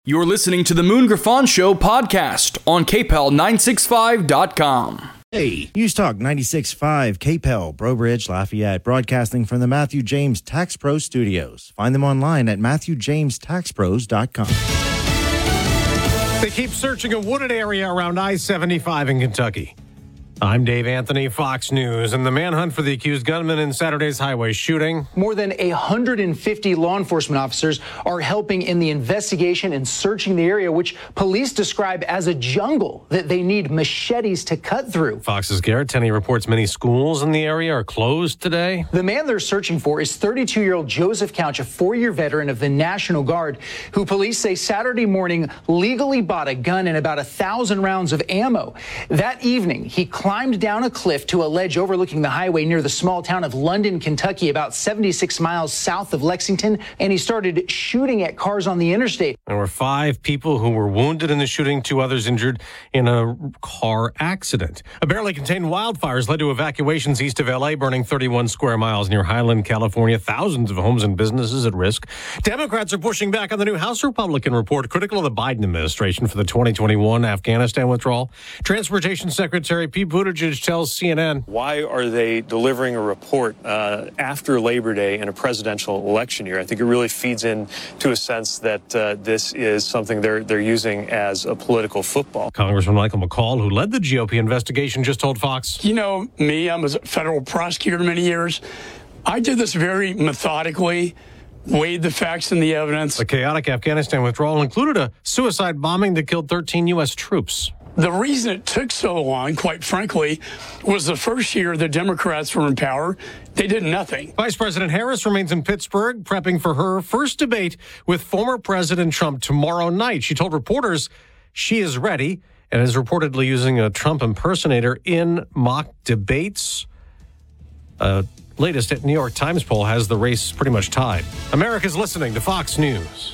You're listening to the Moon Griffon Show podcast on KPEL965.com. Hey, News Talk 96.5, KPEL, Breaux Bridge, Lafayette, broadcasting from the Matthew James Tax Pro Studios. Find them online at MatthewJamesTaxPros.com. They keep searching a wooded area around I-75 in Kentucky. I'm Dave Anthony, Fox News, and the manhunt for the accused gunman in Saturday's highway shooting. More than 150 law enforcement officers are helping in the investigation and searching the area, which police describe as a jungle that they need machetes to cut through. Fox's Garrett Tenney reports many schools in the area are closed today. The man they're searching for is 32-year-old Joseph Couch, a 4-year veteran of the National Guard, who police say Saturday morning legally bought a gun and about 1,000 rounds of ammo. That evening, he climbed down a cliff to a ledge overlooking the highway near the small town of London, Kentucky, about 76 miles south of Lexington, and he started shooting at cars on the interstate. There were 5 people who were wounded in the shooting, 2 others injured in a car accident. A barely contained wildfires led to evacuations east of L.A., burning 31 square miles near Highland, California. Thousands of homes and businesses at risk. Democrats are pushing back on the new House Republican report critical of the Biden administration for the 2021 Afghanistan withdrawal. Transportation Secretary Pete Buttigieg tells CNN. Why are they delivering a report after Labor Day in a presidential election year? I think it really feeds into a sense that this is something they're using as a political football. Congressman Michael McCall, who led the GOP investigation, just told Fox. You know me, I'm a federal prosecutor many years. I did this very methodically, weighed the facts and the evidence. The chaotic Afghanistan withdrawal included a suicide bombing that killed 13 U.S. troops. The reason it took so long, quite frankly, was the first year the Democrats were in power. They did nothing. Vice President Harris remains in Pittsburgh, prepping for her first debate with former President Trump tomorrow night. She told reporters she is ready and is reportedly using a Trump impersonator in mock debates. Latest New York Times poll has the race pretty much tied. America's listening to Fox News.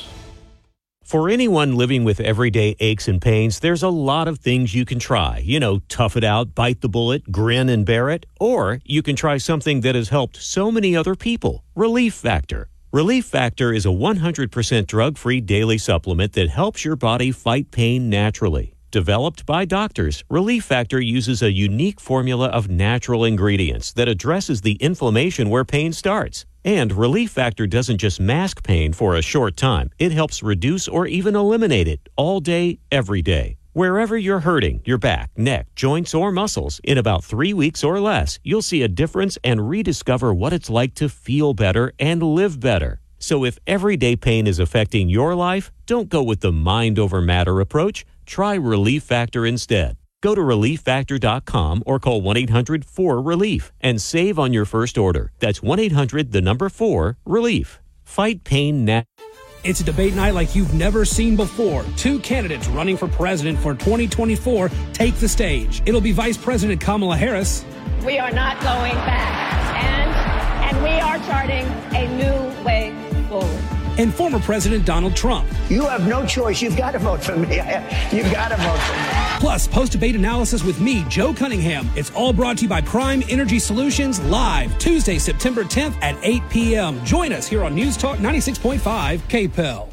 For anyone living with everyday aches and pains, there's a lot of things you can try. You know, tough it out, bite the bullet, grin and bear it. Or you can try something that has helped so many other people, Relief Factor. Relief Factor is a 100% drug-free daily supplement that helps your body fight pain naturally. Developed by doctors, Relief Factor uses a unique formula of natural ingredients that addresses the inflammation where pain starts. And Relief Factor doesn't just mask pain for a short time. It helps reduce or even eliminate it all day, every day. Wherever you're hurting, your back, neck, joints, or muscles, in about 3 weeks or less, you'll see a difference and rediscover what it's like to feel better and live better. So if everyday pain is affecting your life, don't go with the mind over matter approach. Try Relief Factor instead. Go to ReliefFactor.com or call 1-800-4-RELIEF and save on your first order. That's 1-800-4-RELIEF. Fight pain now. It's a debate night like you've never seen before. 2 candidates running for president for 2024 take the stage. It'll be Vice President Kamala Harris. We are not going back, and we are charting a new way forward. And former President Donald Trump. You have no choice. You've got to vote for me. You've got to vote for me. Plus, post-debate analysis with me, Joe Cunningham. It's all brought to you by Prime Energy Solutions, live Tuesday, September 10th at 8 p.m. Join us here on News Talk 96.5 KPEL.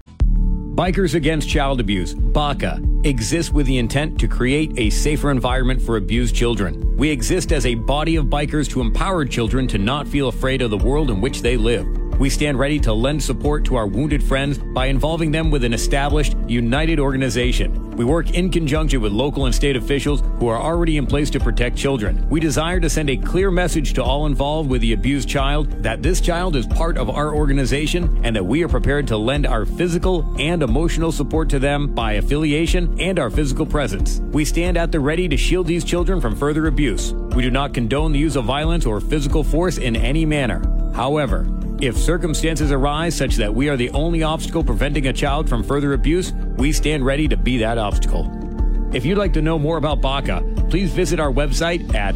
Bikers Against Child Abuse, BACA, exists with the intent to create a safer environment for abused children. We exist as a body of bikers to empower children to not feel afraid of the world in which they live. We stand ready to lend support to our wounded friends by involving them with an established, united organization. We work in conjunction with local and state officials who are already in place to protect children. We desire to send a clear message to all involved with the abused child that this child is part of our organization and that we are prepared to lend our physical and emotional support to them by affiliation and our physical presence. We stand at the ready to shield these children from further abuse. We do not condone the use of violence or physical force in any manner. However, if circumstances arise such that we are the only obstacle preventing a child from further abuse, we stand ready to be that obstacle. If you'd like to know more about BACA, please visit our website at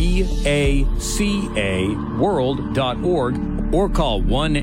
bacaworld.org or call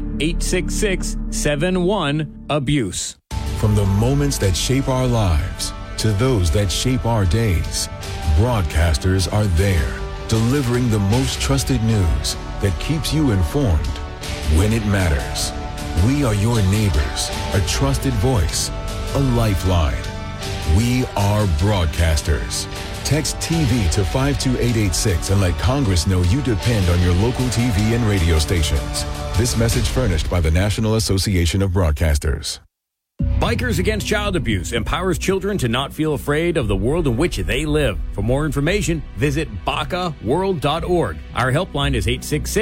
1-866-71-ABUSE. From the moments that shape our lives to those that shape our days, broadcasters are there, delivering the most trusted news that keeps you informed when it matters. We are your neighbors, a trusted voice, a lifeline. We are broadcasters. Text TV to 52886 and let Congress know you depend on your local TV and radio stations. This message furnished by the National Association of Broadcasters. Bikers Against Child Abuse empowers children to not feel afraid of the world in which they live. For more information, visit BACAworld.org. Our helpline is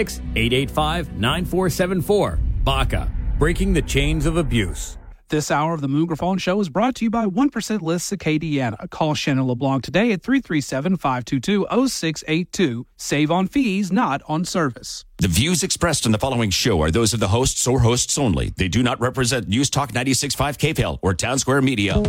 866-885-9474. BACA, breaking the chains of abuse. This hour of the Moon Griffon Show is brought to you by 1% List Acadiana. Call Shannon LeBlanc today at 337-522-0682. Save on fees, not on service. The views expressed in the following show are those of the hosts or hosts only. They do not represent News Talk 96.5 KPEL or Town Square Media.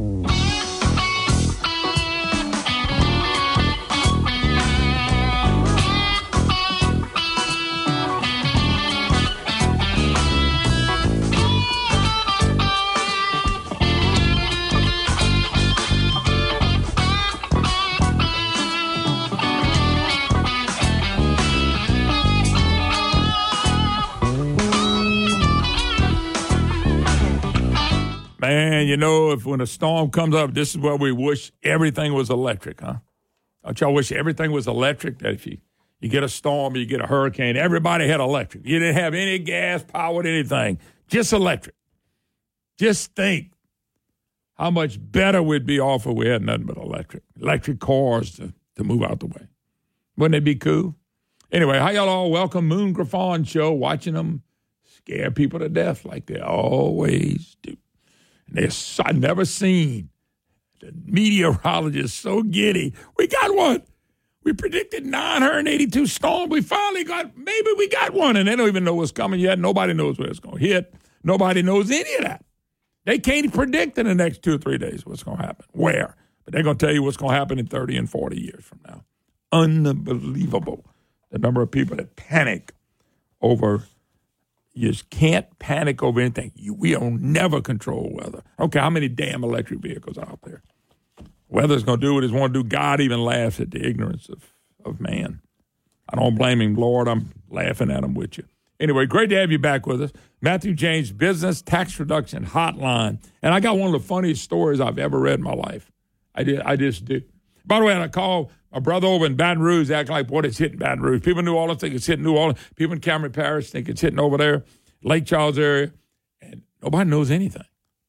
Man, if when a storm comes up, this is where we wish everything was electric, huh? Don't y'all wish everything was electric? That if you get a storm, you get a hurricane, everybody had electric. You didn't have any gas powered anything, just electric. Just think how much better we'd be off if we had nothing but electric cars to move out the way. Wouldn't it be cool? Anyway, how y'all all? Welcome, Moon Griffon Show, watching them scare people to death like they always do. I've never seen the meteorologist so giddy. We got one. We predicted 982 storms. We finally got one, and they don't even know what's coming yet. Nobody knows where it's going to hit. Nobody knows any of that. They can't predict in the next 2 or 3 days what's going to happen, where. But they're going to tell you what's going to happen in 30 and 40 years from now. Unbelievable. The number of people that panic over. You just can't panic over anything. We don't never control weather. Okay, how many damn electric vehicles are out there? Weather's going to do what it's going to do. God even laughs at the ignorance of man. I don't blame him, Lord. I'm laughing at him with you. Anyway, great to have you back with us. Matthew James Business Tax Reduction Hotline. And I got one of the funniest stories I've ever read in my life. I just did. By the way, I called my brother over in Baton Rouge, acting like, boy, it's hitting Baton Rouge. People in New Orleans think it's hitting New Orleans. People in Cameron Parish think it's hitting over there, Lake Charles area. And nobody knows anything.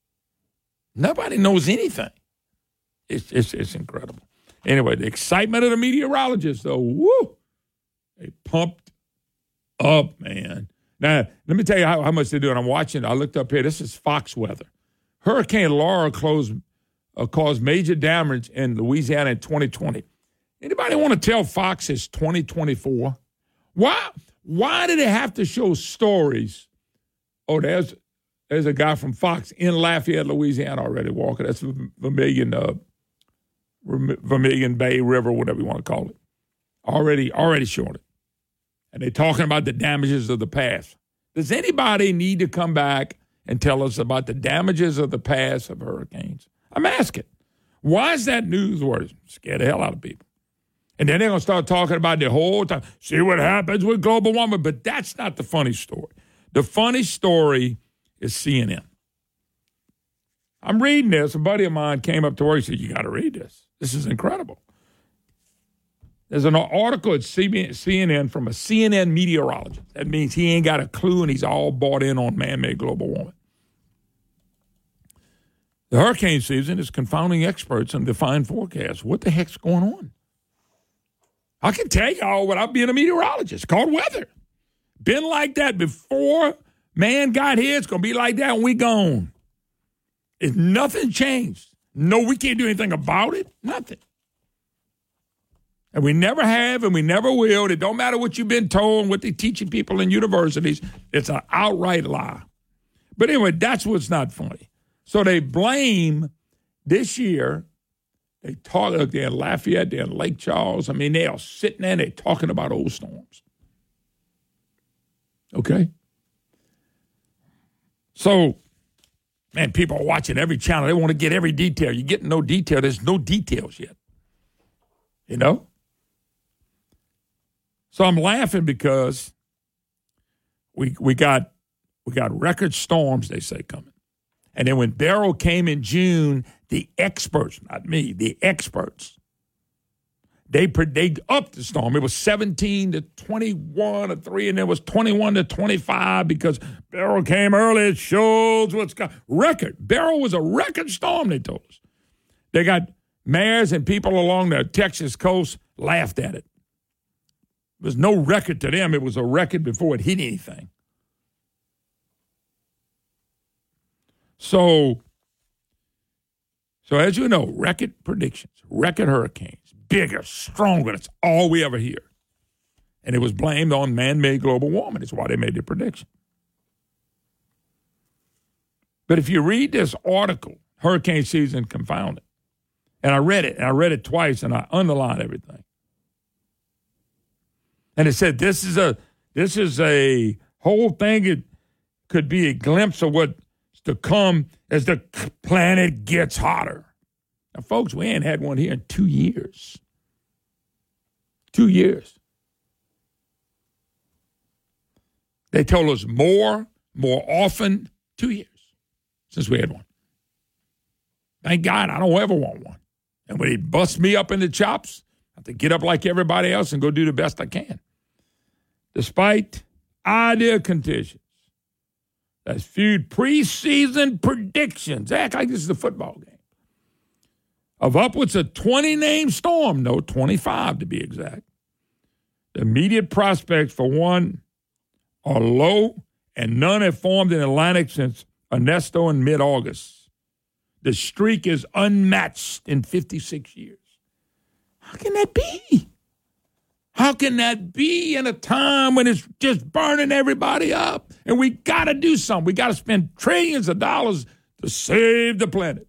Nobody knows anything. It's incredible. Anyway, the excitement of the meteorologists, though, woo, they pumped up, man. Now, let me tell you how much they're doing. I'm watching. I looked up here. This is Fox weather. Hurricane Laura caused major damage in Louisiana in 2020. Anybody want to tell Fox it's 2024? Why did they have to show stories? Oh, there's a guy from Fox in Lafayette, Louisiana already walking. That's Vermilion Bay River, whatever you want to call it. Already showing it. And they're talking about the damages of the past. Does anybody need to come back and tell us about the damages of the past of hurricanes? I'm asking. Why is that newsworthy? Scare the hell out of people. And then they're going to start talking about the whole time. See what happens with global warming. But that's not the funny story. The funny story is CNN. I'm reading this. A buddy of mine came up to work and said, you got to read this. This is incredible. There's an article at CNN from a CNN meteorologist. That means he ain't got a clue and he's all bought in on man-made global warming. The hurricane season is confounding experts and defined forecasts. What the heck's going on? I can tell y'all without being a meteorologist. It's called weather. Been like that before man got here. It's going to be like that when we gone. It's nothing changed. No, we can't do anything about it. Nothing. And we never have and we never will. It don't matter what you've been told, what they're teaching people in universities. It's an outright lie. But anyway, that's what's not funny. So they blame this year. They talk, they're in Lafayette, they're in Lake Charles. I mean, they are sitting there and they're talking about old storms. Okay? So, man, people are watching every channel. They want to get every detail. You're getting no detail. There's no details yet. You know? So I'm laughing because we got record storms, they say, coming. And then when Beryl came in June, the experts, not me, the experts, they upped the storm. It was 17 to 21 or 3, and it was 21 to 25 because Beryl came early. It shows what's got record. Beryl was a record storm, they told us. They got mayors and people along the Texas coast laughed at it. There was no record to them. It was a record before it hit anything. So as you know, record predictions, record hurricanes, bigger, stronger. That's all we ever hear. And it was blamed on man-made global warming. That's why they made the prediction. But if you read this article, Hurricane Season Confounded, and I read it twice, and I underlined everything. And it said this is a whole thing. It could be a glimpse of what's to come as the planet gets hotter. Now, folks, we ain't had one here in 2 years. 2 years. They told us more often, 2 years since we had one. Thank God I don't ever want one. And when he busts me up in the chops, I have to get up like everybody else and go do the best I can. Despite ideal conditions that fueled preseason predictions, act like this is a football game, of upwards of 20 named storm, no, 25 to be exact. The immediate prospects for one are low, and none have formed in Atlantic since Ernesto in mid-August. The streak is unmatched in 56 years. How can that be? How can that be in a time when it's just burning everybody up? And we got to do something. We got to spend trillions of dollars to save the planet.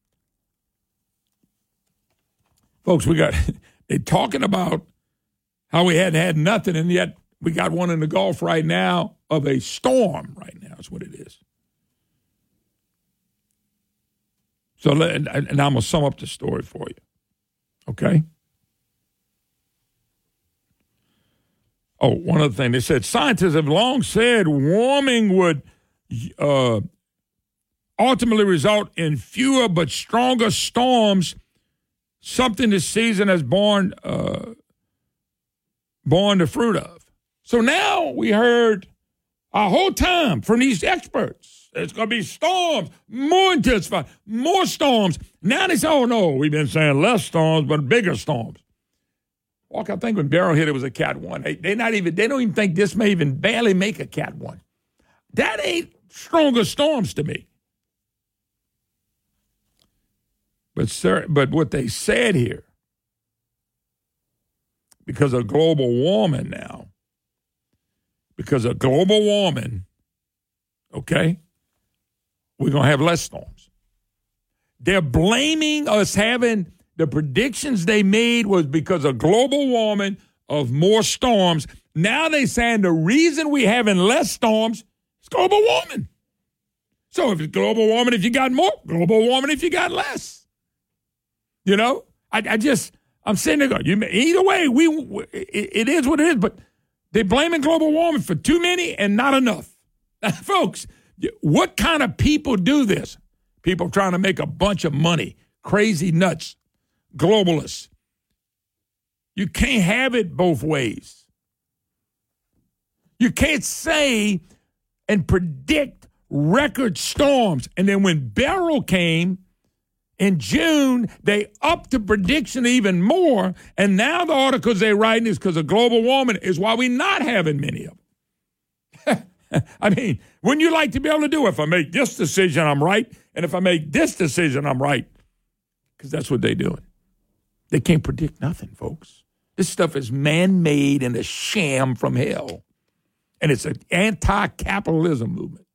Folks, they're talking about how we hadn't had nothing, and yet we got one in the Gulf right now of a storm right now is what it is. So, and I'm going to sum up the story for you, okay? Oh, one other thing. They said scientists have long said warming would ultimately result in fewer but stronger storms, something this season has borne the fruit of. So now we heard a whole time from these experts, it's going to be storms, more intensified, more storms. Now they say, oh, no, we've been saying less storms, but bigger storms. Walk, I think when Beryl hit, it was a Cat 1. They don't even think this may even barely make a Cat 1. That ain't stronger storms to me. But what they said here, because of global warming now, okay, we're going to have less storms. They're blaming us having the predictions they made was because of global warming of more storms. Now they're saying the reason we're having less storms is global warming. So if it's global warming if you got more, global warming if you got less. You know, I'm sitting there going, either way, it is what it is, but they're blaming global warming for too many and not enough. Folks, what kind of people do this? People trying to make a bunch of money, crazy nuts, globalists. You can't have it both ways. You can't say and predict record storms. And then when Beryl came in June, they upped the prediction even more. And now the articles they're writing is because of global warming is why we're not having many of them. I mean, wouldn't you like to be able to do it? If I make this decision, I'm right. And if I make this decision, I'm right. Because that's what they're doing. They can't predict nothing, folks. This stuff is man-made and a sham from hell. And it's an anti-capitalism movement.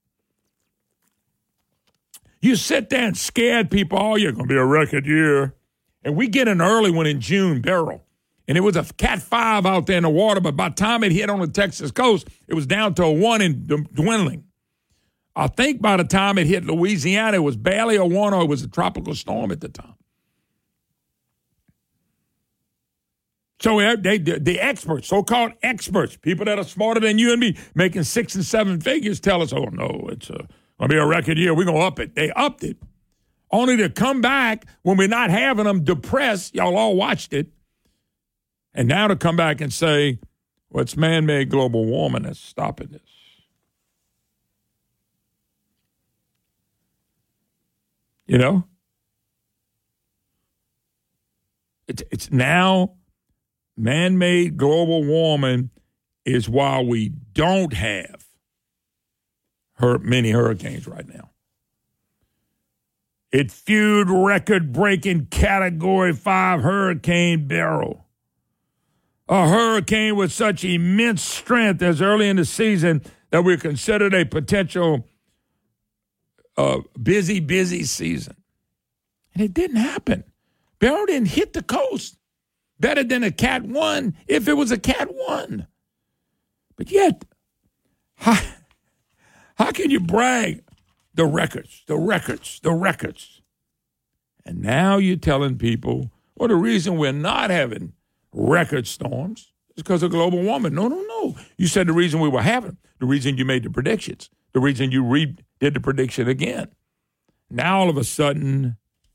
You sit there and scared people, oh, you're going to be a record year. And we get an early one in June, Beryl. And it was a Cat 5 out there in the water, but by the time it hit on the Texas coast, it was down to a 1 and dwindling. I think by the time it hit Louisiana, it was barely a 1 or it was a tropical storm at the time. So the experts, so-called experts, people that are smarter than you and me, making 6 and 7 figures, tell us, oh, no, it's It'll be a record year. We're going to up it. They upped it. Only to come back when we're not having them depressed. Y'all all watched it. And now to come back and say, well, it's man-made global warming that's stopping this. You know? It's now man-made global warming is why we don't have many hurricanes right now. It fueled record-breaking Category 5 Hurricane Beryl. A hurricane with such immense strength as early in the season that we considered a potential busy season. And it didn't happen. Beryl didn't hit the coast better than a Cat 1 if it was a Cat 1. But yet, how can you brag? The records. And now you're telling people, well, the reason we're not having record storms is because of global warming. No. You said the reason we were having them, the reason you made the predictions, the reason you did the prediction again. Now all of a sudden,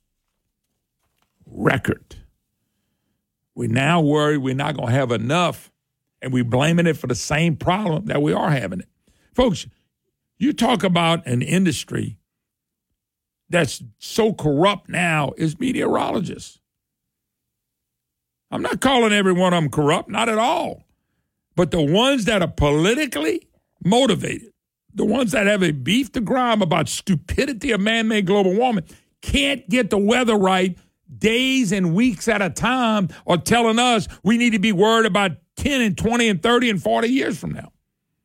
record. We're now worried we're not going to have enough, and we're blaming it for the same problem that we are having it. Folks, you talk about an industry that's so corrupt now is meteorologists. I'm not calling every one of them corrupt, not at all. But the ones that are politically motivated, the ones that have a beef to grind about stupidity of man-made global warming, can't get the weather right days and weeks at a time or telling us we need to be worried about 10 and 20 and 30 and 40 years from now.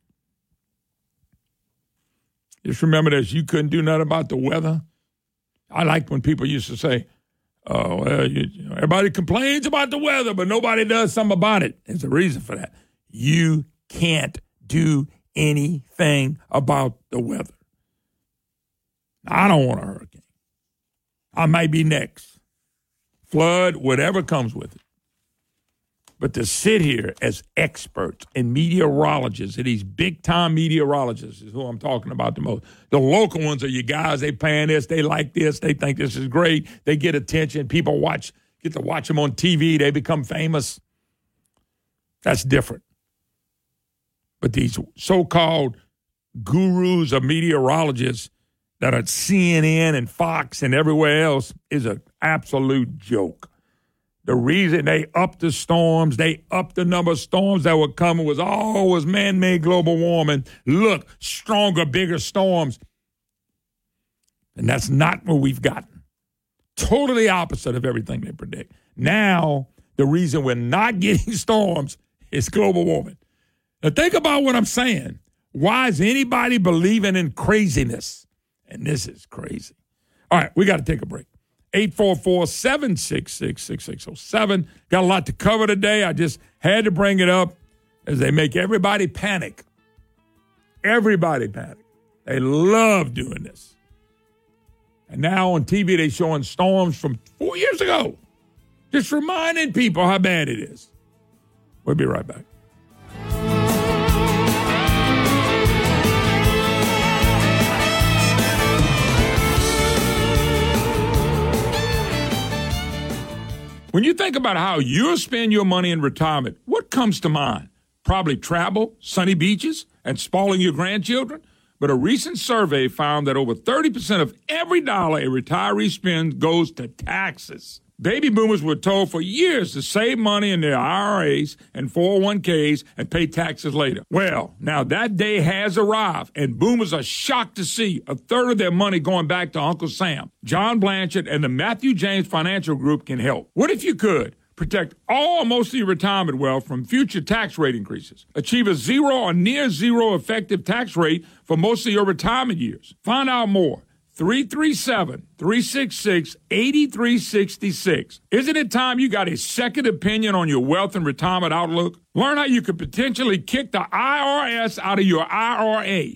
Just remember this, you couldn't do nothing about the weather. I liked when people used to say, oh, well, everybody complains about the weather, but nobody does something about it. There's a reason for that. You can't do anything about the weather. I don't want a hurricane. I might be next. Flood, whatever comes with it. But to sit here as experts and meteorologists, and these big-time meteorologists is who I'm talking about the most. The local ones are you guys, they paying this, they like this, they think this is great, they get attention, people get to watch them on TV, they become famous. That's different. But these so-called gurus of meteorologists that are at CNN and Fox and everywhere else is an absolute joke. The reason they upped the storms, they upped the number of storms that were coming was always man-made global warming. Look, stronger, bigger storms. And that's not what we've gotten. Totally opposite of everything they predict. Now, the reason we're not getting storms is global warming. Now, think about what I'm saying. Why is anybody believing in craziness? And this is crazy. All right, we got to take a break. 844-766-6607. Got a lot to cover today. I just had to bring it up as they make everybody panic. Everybody panic. They love doing this. And now on TV, they're showing storms from 4 years ago. Just reminding people how bad it is. We'll be right back. When you think about how you'll spend your money in retirement, what comes to mind? Probably travel, sunny beaches, and spoiling your grandchildren. But a recent survey found that over 30% of every dollar a retiree spends goes to taxes. Baby boomers were told for years to save money in their IRAs and 401ks and pay taxes later. Well, now that day has arrived, and boomers are shocked to see a third of their money going back to Uncle Sam. John Blanchard and the Matthew James Financial Group can help. What if you could protect all or most of your retirement wealth from future tax rate increases? Achieve a zero or near zero effective tax rate for most of your retirement years. Find out more. 337-366-8366. Isn't it time you got a second opinion on your wealth and retirement outlook? Learn how you could potentially kick the IRS out of your IRA.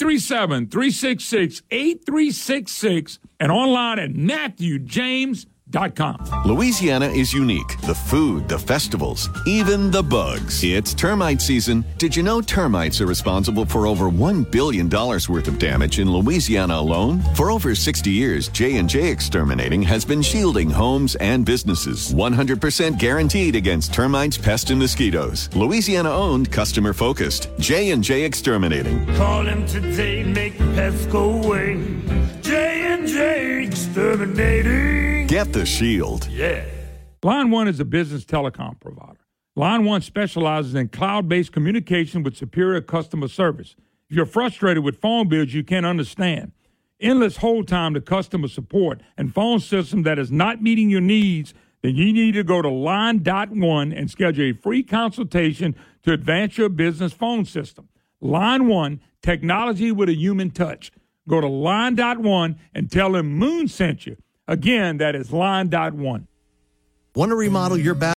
337-366-8366 and online at MatthewJames.com. Louisiana is unique. The food, the festivals, even the bugs. It's termite season. Did you know termites are responsible for over $1 billion worth of damage in Louisiana alone? For over 60 years, J&J Exterminating has been shielding homes and businesses. 100% guaranteed against termites, pests, and mosquitoes. Louisiana-owned, customer-focused. J&J Exterminating. Call him today, make the pests go away. J&J Exterminating. Get the shield. Yeah. Line One is a business telecom provider. Line One specializes in cloud-based communication with superior customer service. If you're frustrated with phone bills you can't understand, endless hold time to customer support, and phone system that is not meeting your needs, then you need to go to Line.one and schedule a free consultation to advance your business phone system. Line One, technology with a human touch. Go to Line.one and tell them Moon sent you. Again, that is Line.one. Want to remodel your bath?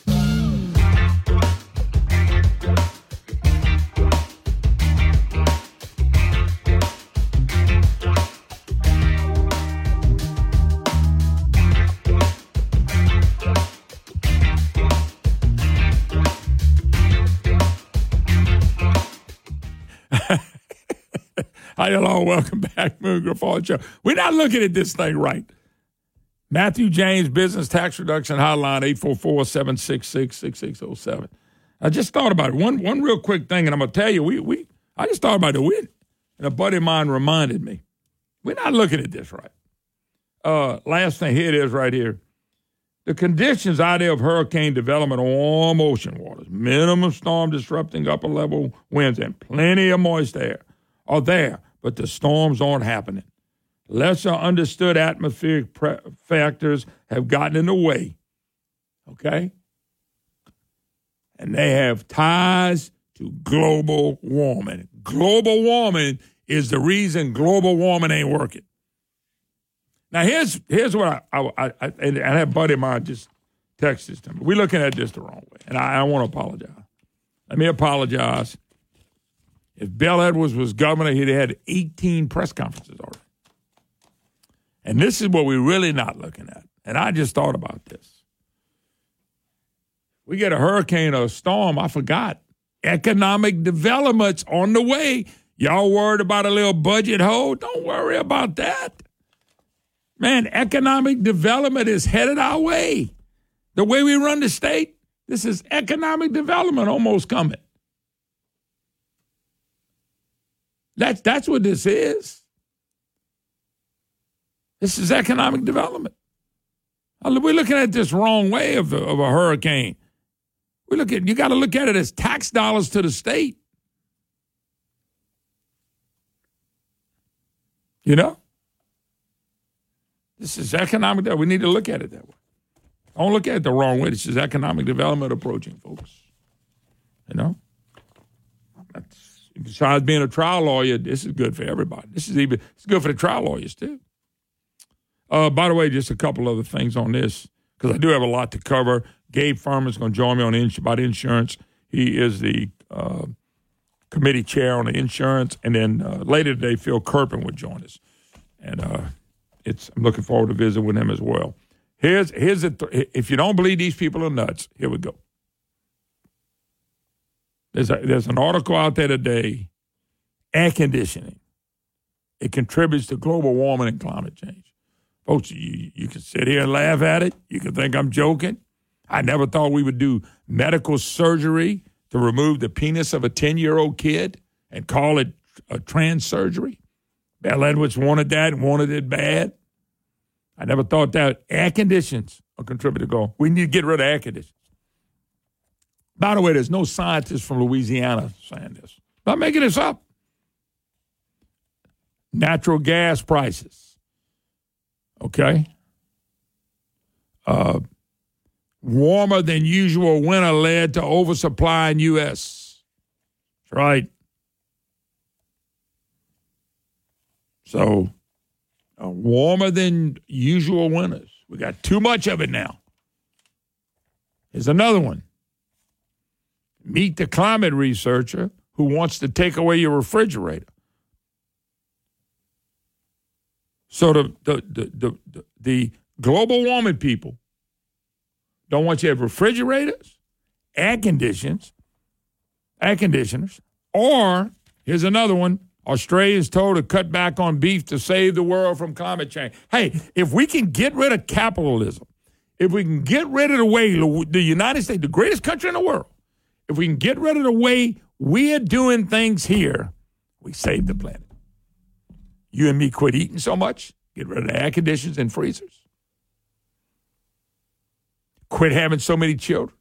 Hi, hello, welcome back, Moon Griffon Show. We're not looking at this thing right. Matthew James Business Tax Reduction Hotline, 844-766-6607. I just thought about it. One real quick thing, and I'm going to tell you, I just thought about it. And a buddy of mine reminded me, we're not looking at this right. Last thing, here it is right here. The conditions out there of hurricane development on warm ocean waters, minimum storm disrupting upper level winds, and plenty of moist air are there, but the storms aren't happening. Lesser understood atmospheric factors have gotten in the way, okay? And they have ties to global warming. Global warming is the reason global warming ain't working. Now, here's what I had a buddy of mine just text this to me. We're looking at this the wrong way, and I want to apologize. Let me apologize. If Bill Edwards was governor, he'd have had 18 press conferences already. And this is what we're really not looking at. And I just thought about this. We get a hurricane or a storm, I forgot. Economic development's on the way. Y'all worried about a little budget hole? Don't worry about that. Man, economic development is headed our way. The way we run the state, this is economic development almost coming. That's what this is. This is economic development. We're looking at this wrong way of a hurricane. You got to look at it as tax dollars to the state. You know? This is economic development. We need to look at it that way. Don't look at it the wrong way. This is economic development approaching, folks. You know? Besides being a trial lawyer, this is good for everybody. It's good for the trial lawyers, too. By the way, just a couple other things on this, because I do have a lot to cover. Gabe Furman's going to join me on about insurance. He is the committee chair on the insurance. And then later today, Phil Kerpen will join us. And I'm looking forward to visiting with him as well. If you don't believe these people are nuts, here we go. There's an article out there today, air conditioning. It contributes to global warming and climate change. Folks, you can sit here and laugh at it. You can think I'm joking. I never thought we would do medical surgery to remove the penis of a 10-year-old kid and call it a trans surgery. Bill Edwards wanted that and wanted it bad. I never thought that air conditions are contributing to global. We need to get rid of air conditions. By the way, there's no scientist from Louisiana saying this. I'm not making this up. Natural gas prices. Okay? Warmer than usual winter led to oversupply in U.S. That's right. So, warmer than usual winters. We got too much of it now. Here's another one. Meet the climate researcher who wants to take away your refrigerator. So the global warming people don't want you to have refrigerators, air conditioners, or here's another one. Australia's told to cut back on beef to save the world from climate change. Hey, if we can get rid of capitalism, if we can get rid of the way the United States, the greatest country in the world, if we can get rid of the way we're doing things here, we save the planet. You and me quit eating so much, get rid of the air conditioners and freezers. Quit having so many children.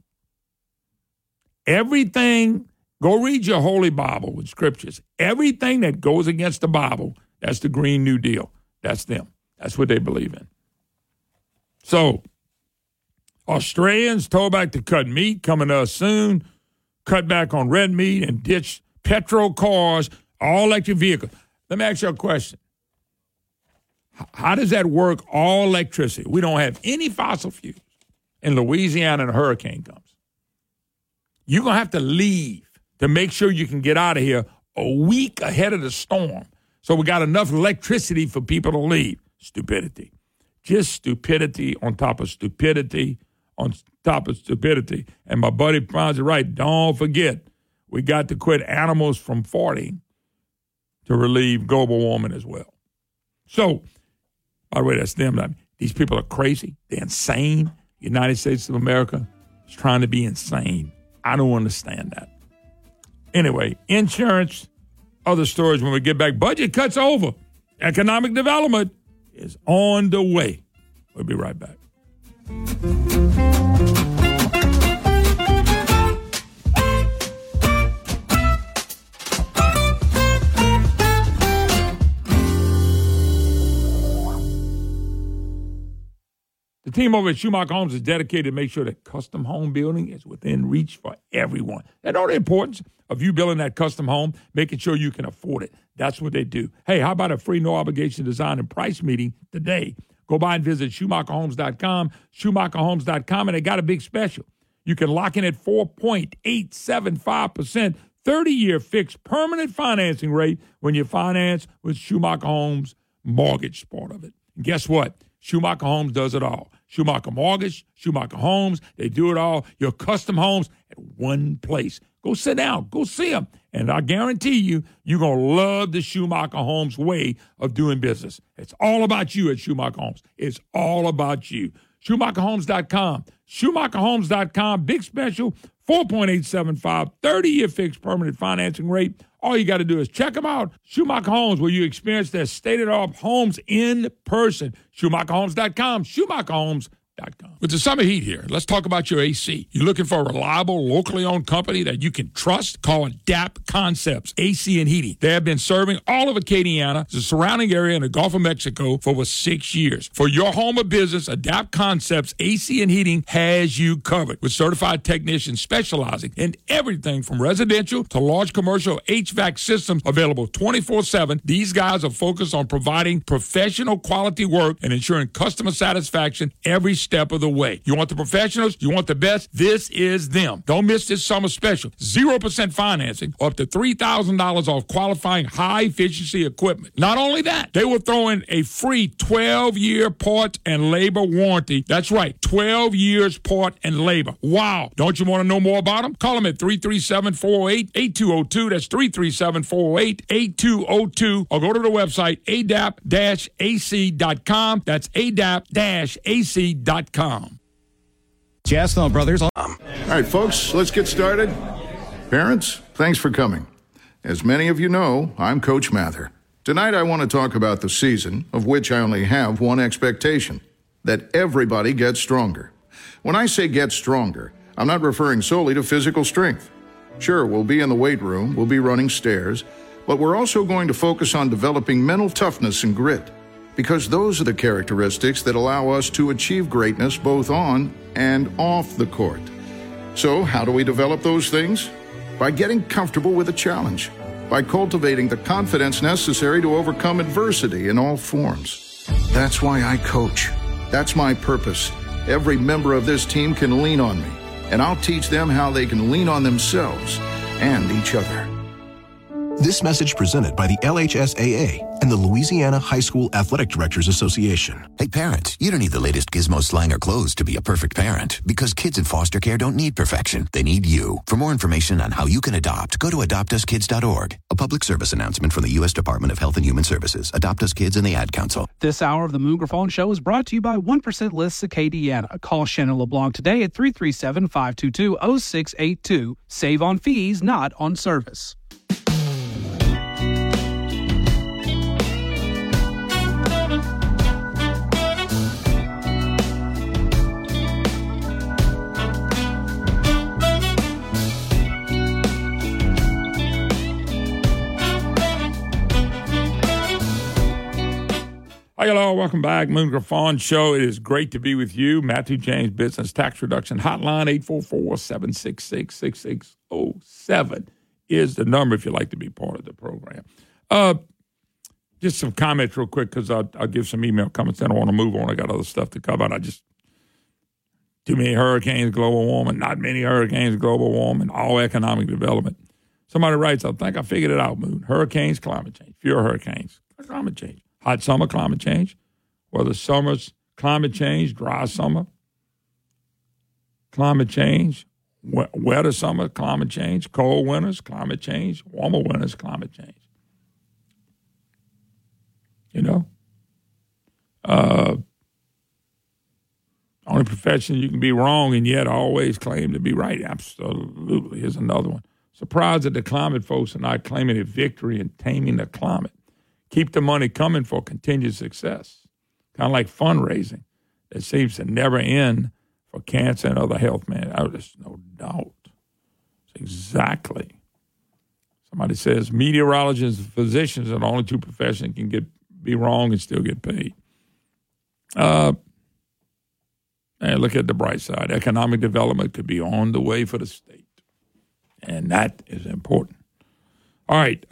Everything, go read your Holy Bible with scriptures. Everything that goes against the Bible, that's the Green New Deal. That's them. That's what they believe in. So, Australians told back to cut meat, coming to us soon, cut back on red meat and ditch petrol cars, all electric vehicles. Let me ask you a question. How does that work, all electricity? We don't have any fossil fuels in Louisiana and a hurricane comes. You're going to have to leave to make sure you can get out of here a week ahead of the storm. So we got enough electricity for people to leave. Stupidity. Just stupidity on top of stupidity on top of stupidity. And my buddy finds it right. Don't forget, we got to quit animals from farting to relieve global warming as well. So, by the way, that's them. I mean, these people are crazy. They're insane. United States of America is trying to be insane. I don't understand that. Anyway, insurance, other stories when we get back. Budget cuts over. Economic development is on the way. We'll be right back. The team over at Schumacher Homes is dedicated to make sure that custom home building is within reach for everyone. They know the importance of you building that custom home, making sure you can afford it. That's what they do. Hey, how about a free no-obligation design and price meeting today? Go by and visit SchumacherHomes.com, SchumacherHomes.com, and they got a big special. You can lock in at 4.875%, 30-year fixed permanent financing rate when you finance with Schumacher Homes mortgage part of it. And guess what? Schumacher Homes does it all. Schumacher Mortgage, Schumacher Homes, they do it all. Your custom homes at one place. Go sit down. Go see them. And I guarantee you, you're going to love the Schumacher Homes way of doing business. It's all about you at Schumacher Homes. It's all about you. SchumacherHomes.com. SchumacherHomes.com. Big special, 4.875, 30-year fixed permanent financing rate. All you got to do is check them out. Schumacher Homes, where you experience their state-of-the-art homes in person. SchumacherHomes.com. SchumacherHomes.com. With the summer heat here, let's talk about your AC. You're looking for a reliable, locally owned company that you can trust? Call Adapt Concepts AC and Heating. They have been serving all of Acadiana, the surrounding area, and the Gulf of Mexico for over 6 years. For your home or business, Adapt Concepts AC and Heating has you covered with certified technicians specializing in everything from residential to large commercial HVAC systems available 24/7. These guys are focused on providing professional quality work and ensuring customer satisfaction every step of the way. You want the professionals? You want the best? This is them. Don't miss this summer special. 0% financing, up to $3,000 off qualifying high-efficiency equipment. Not only that, they will throw in a free 12-year part and labor warranty. That's right, 12 years part and labor. Wow. Don't you want to know more about them? Call them at 337-408-8202. That's 337-408-8202. Or go to the website, adapt-ac.com. That's adapt-ac.com. Jasno Brothers. All right, folks, let's get started. Parents, thanks for coming. As many of you know, I'm Coach Mather. Tonight I want to talk about the season, of which I only have one expectation, that everybody gets stronger. When I say get stronger, I'm not referring solely to physical strength. Sure, we'll be in the weight room, we'll be running stairs, but we're also going to focus on developing mental toughness and grit. Because those are the characteristics that allow us to achieve greatness both on and off the court. So how do we develop those things? By getting comfortable with a challenge, by cultivating the confidence necessary to overcome adversity in all forms. That's why I coach. That's my purpose. Every member of this team can lean on me, and I'll teach them how they can lean on themselves and each other. This message presented by the LHSAA and the Louisiana High School Athletic Directors Association. Hey parents, you don't need the latest gizmo, slang, or clothes to be a perfect parent, because kids in foster care don't need perfection. They need you. For more information on how you can adopt, go to adoptuskids.org. A public service announcement from the U.S. Department of Health and Human Services, Adopt Us Kids, and the Ad Council. This hour of the Moon Griffon Show is brought to you by 1% List Acadiana. Call Shannon LeBlanc today at 337-522-0682. Save on fees, not on service. Hi, hello. Welcome back. Moon Griffon Show. It is great to be with you. Matthew James Business Tax Reduction Hotline, 844-766-6607 is the number if you'd like to be part of the program. Just some comments real quick because I'll give some email comments. Then I want to move on. I got other stuff to cover. Too many hurricanes, global warming, not many hurricanes, global warming, all economic development. Somebody writes, I think I figured it out, Moon. Hurricanes, climate change. Fewer hurricanes, climate change. Hot summer, climate change. Whether summer's climate change, dry summer, climate change. Wetter summer, climate change. Cold winters, climate change. Warmer winters, climate change. You know? Only profession you can be wrong and yet always claim to be right. Absolutely. Here's another one. Surprised that the climate folks are not claiming a victory in taming the climate. Keep the money coming for continued success. Kind of like fundraising that seems to never end for cancer and other health matters. There's no doubt. Exactly. Somebody says meteorologists and physicians are the only two professions that can be wrong and still get paid. And look at the bright side. Economic development could be on the way for the state. And that is important. All right.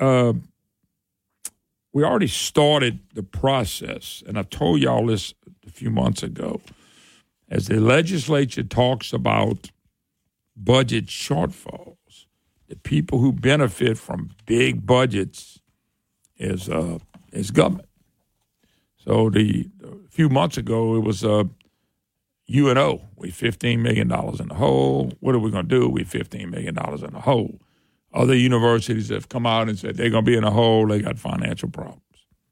We already started the process, and I told y'all this a few months ago. As the legislature talks about budget shortfalls, the people who benefit from big budgets is government. So a few months ago, it was UNO. We $15 million in the hole. What are we going to do? We $15 million in the hole. Other universities have come out and said they're going to be in a hole. They got financial problems.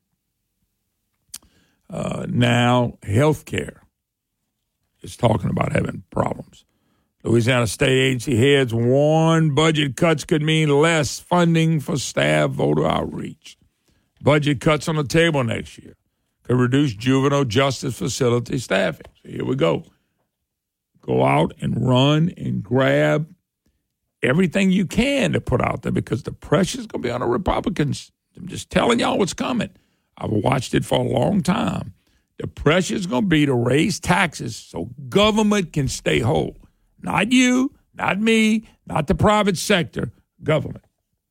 Now, healthcare is talking about having problems. Louisiana state agency heads warn budget cuts could mean less funding for staff voter outreach. Budget cuts on the table next year could reduce juvenile justice facility staffing. So here we go. Go out and run and grab everything you can to put out there because the pressure's going to be on the Republicans. I'm just telling y'all what's coming. I've watched it for a long time. The pressure's going to be to raise taxes so government can stay whole. Not you, not me, not the private sector, government.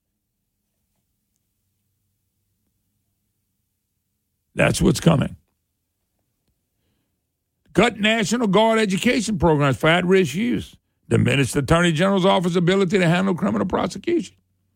That's what's coming. Cut National Guard education programs for at-risk youth. Diminish the Attorney General's office ability to handle criminal prosecution.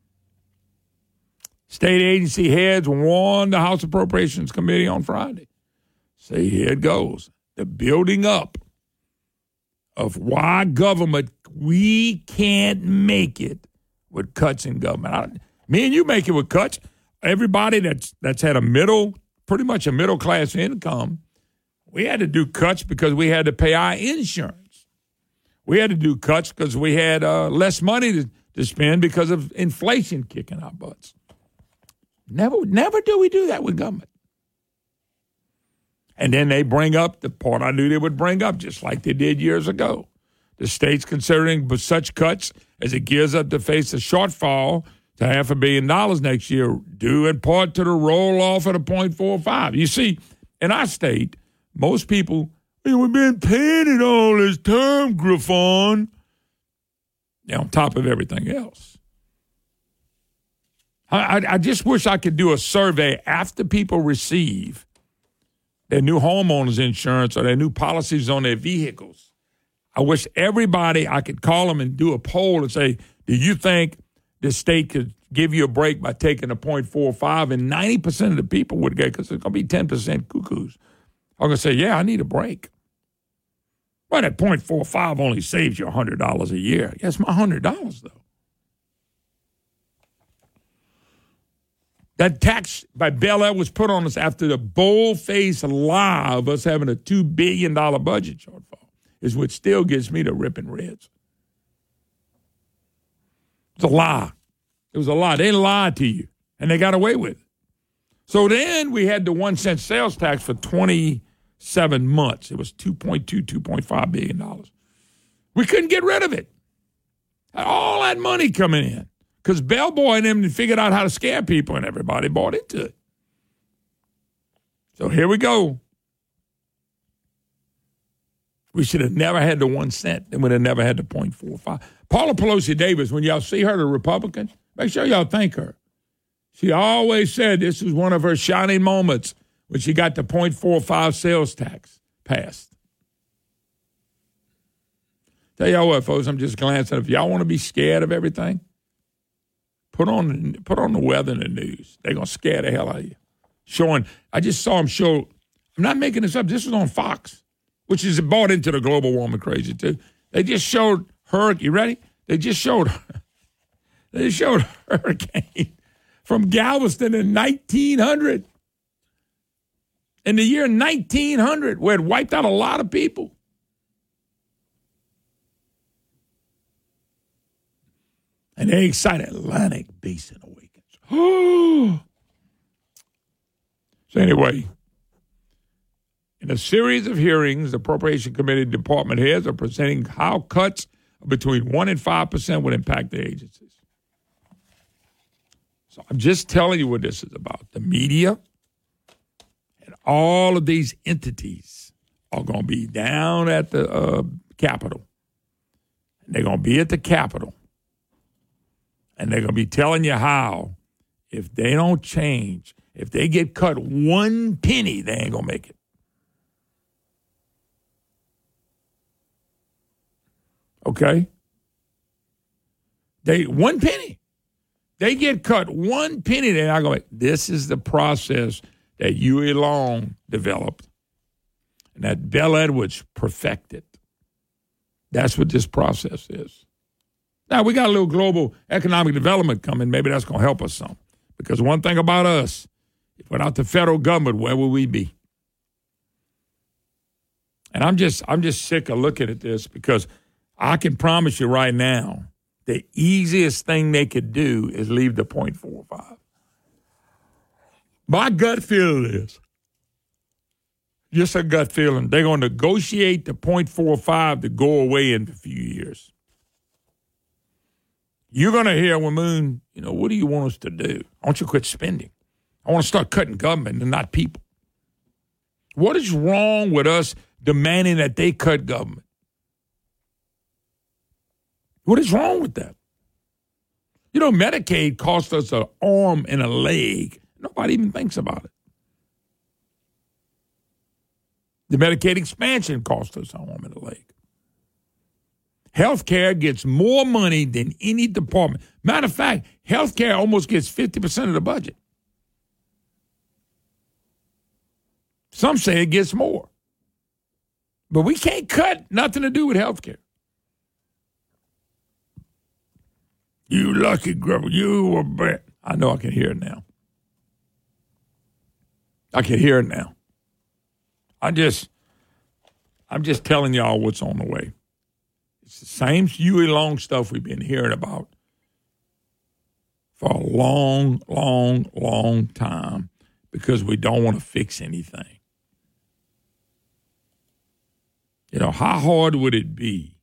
State agency heads warned the House Appropriations Committee on Friday. Say, here it goes. The building up of why government, we can't make it with cuts in government. Me and you make it with cuts. Everybody that's had pretty much a middle-class income, we had to do cuts because we had to pay our insurance. We had to do cuts because we had less money to spend because of inflation kicking our butts. Never do we do that with government. And then they bring up the part I knew they would bring up, just like they did years ago. The state's considering such cuts as it gears up to face a shortfall to $500 million next year, due in part to the roll-off of the 0.45. You see, in our state, most people, we've been paying it all this term, Griffon. On top of everything else. I just wish I could do a survey after people receive their new homeowners insurance or their new policies on their vehicles. I wish everybody, I could call them and do a poll and say, do you think the state could give you a break by taking a 0.45, and 90% of the people would get, because there's going to be 10% cuckoos, are going to say, yeah, I need a break. Well, that 0.45 only saves you $100 a year. Yes, my $100, though. That tax by Bel Air was put on us after the bold-faced lie of us having a $2 billion budget shortfall, is what still gets me to ripping reds. It's a lie. It was a lie. They lied to you, and they got away with it. So then we had the 1 cent sales tax for 27 months. It was $2.5 billion. We couldn't get rid of it. All that money coming in. Because Bellboy and them figured out how to scare people, and everybody bought into it. So here we go. We should have never had the 1 cent. Then we'd have never had the 0.45. Paula Pelosi Davis, when y'all see her, the Republican, make sure y'all thank her. She always said this was one of her shining moments when she got the 0.45 sales tax passed. Tell y'all what, folks, I'm just glancing. If y'all want to be scared of everything, put on the weather in the news. They're going to scare the hell out of you. I just saw them show, I'm not making this up, this was on Fox, which is bought into the global warming crazy too. They just showed you ready? They just showed hurricane from Galveston in 1900. In the year 1900, where it wiped out a lot of people. And they excited. Atlantic Basin awakens. So anyway, in a series of hearings, the Appropriation Committee department heads are presenting how cuts between 1% and 5% would impact the agencies. So I'm just telling you what this is about. The media and all of these entities are going to be down at the Capitol. And they're going to be at the Capitol. And they're going to be telling you how, if they don't change, if they get cut 1 penny, they ain't going to make it. Okay? 1 penny. They get cut 1 penny, they're not going to make it. This is the process that Huey Long developed and that Bell Edwards perfected. That's what this process is. Now, we got a little global economic development coming. Maybe that's going to help us some. Because one thing about us, if without the federal government, where would we be? And I'm just sick of looking at this, because I can promise you right now, the easiest thing they could do is leave the 0.45. My gut feeling is, just a gut feeling, they're going to negotiate the 0.45 to go away in a few years. You're going to hear, well, Moon, what do you want us to do? I want you to quit spending. I want to start cutting government and not people. What is wrong with us demanding that they cut government? What is wrong with that? Medicaid cost us an arm and a leg. Nobody even thinks about it. The Medicaid expansion cost us an arm and a leg. Healthcare gets more money than any department. Matter of fact, healthcare almost gets 50% of the budget. Some say it gets more. But we can't cut nothing to do with healthcare. You lucky girl, you were bad. I know I can hear it now. I can hear it now. I'm just telling y'all what's on the way. It's the same Huey Long stuff we've been hearing about for a long, long, long time, because we don't want to fix anything. How hard would it be?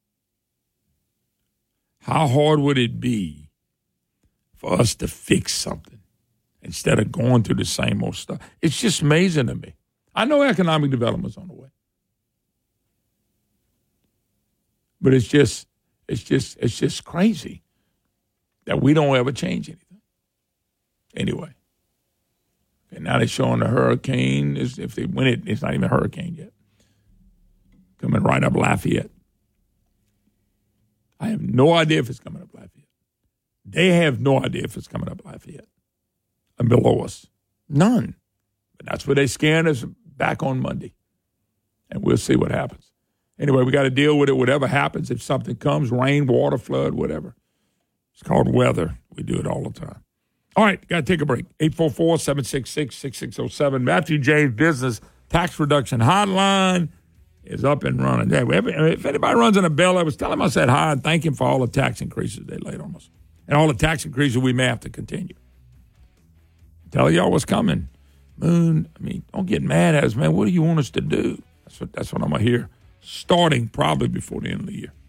How hard would it be for us to fix something instead of going through the same old stuff? It's just amazing to me. I know economic development's on the way. But it's just crazy that we don't ever change anything. Anyway. And now they're showing the hurricane. If they win it, it's not even a hurricane yet. Coming right up Lafayette. I have no idea if it's coming up Lafayette. They have no idea if it's coming up Lafayette and below us. None. But that's where they scan us back on Monday. And we'll see what happens. Anyway, we got to deal with it, whatever happens. If something comes, rain, water, flood, whatever. It's called weather. We do it all the time. All right, got to take a break. 844-766-6607. Matthew James Business Tax Reduction Hotline is up and running. If anybody runs in a bell, I was telling him I said hi and thank him for all the tax increases they laid on us. And all the tax increases we may have to continue. Tell y'all what's coming. Moon, don't get mad at us, man. What do you want us to do? That's what I'm going to hear, starting probably before the end of the year.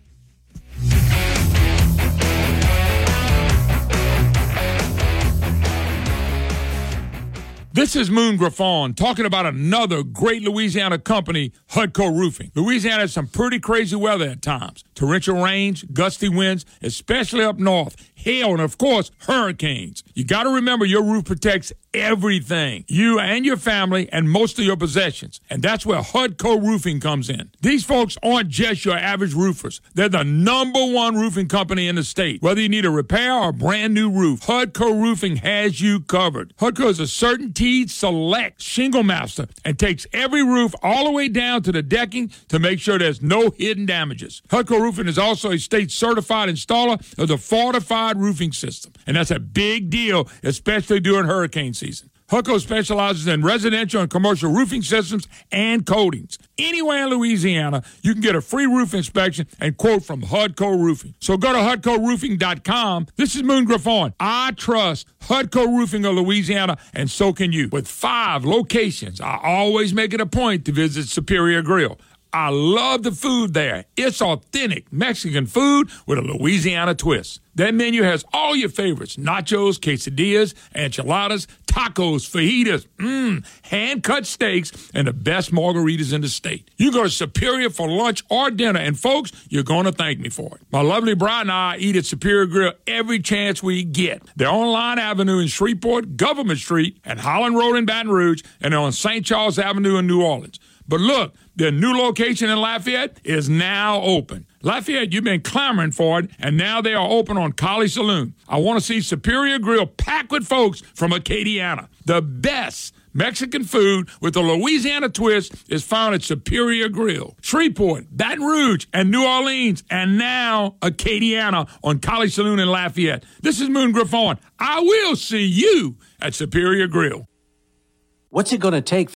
This is Moon Griffon talking about another great Louisiana company, Hudco Roofing. Louisiana has some pretty crazy weather at times. Torrential rains, gusty winds, especially up north, hail, and of course, hurricanes. You got to remember your roof protects everything, you and your family and most of your possessions. And that's where Hudco Roofing comes in. These folks aren't just your average roofers. They're the #1 roofing company in the state. Whether you need a repair or a brand new roof, Hudco Roofing has you covered. Hudco is a CertainTeed Select shingle master and takes every roof all the way down to the decking to make sure there's no hidden damages. Hudco Roofing is also a state certified installer of the fortified roofing system. And that's a big deal, especially during hurricane season. Hudco specializes in residential and commercial roofing systems and coatings. Anywhere in Louisiana, you can get a free roof inspection and quote from Hudco Roofing. So go to HudcoRoofing.com. This is Moon Griffon. I trust Hudco Roofing of Louisiana, and so can you. With 5 locations, I always make it a point to visit Superior Grill. I love the food there. It's authentic Mexican food with a Louisiana twist. That menu has all your favorites: nachos, quesadillas, enchiladas, tacos, fajitas, hand-cut steaks, and the best margaritas in the state. You go to Superior for lunch or dinner, and folks, you're going to thank me for it. My lovely bride and I eat at Superior Grill every chance we get. They're on Line Avenue in Shreveport, Government Street, and Holland Road in Baton Rouge, and they're on St. Charles Avenue in New Orleans. But look, their new location in Lafayette is now open. Lafayette, you've been clamoring for it, and now they are open on College Saloon. I want to see Superior Grill packed with folks from Acadiana. The best Mexican food with a Louisiana twist is found at Superior Grill. Shreveport, Baton Rouge, and New Orleans, and now Acadiana on College Saloon in Lafayette. This is Moon Griffon. I will see you at Superior Grill. What's it going to take?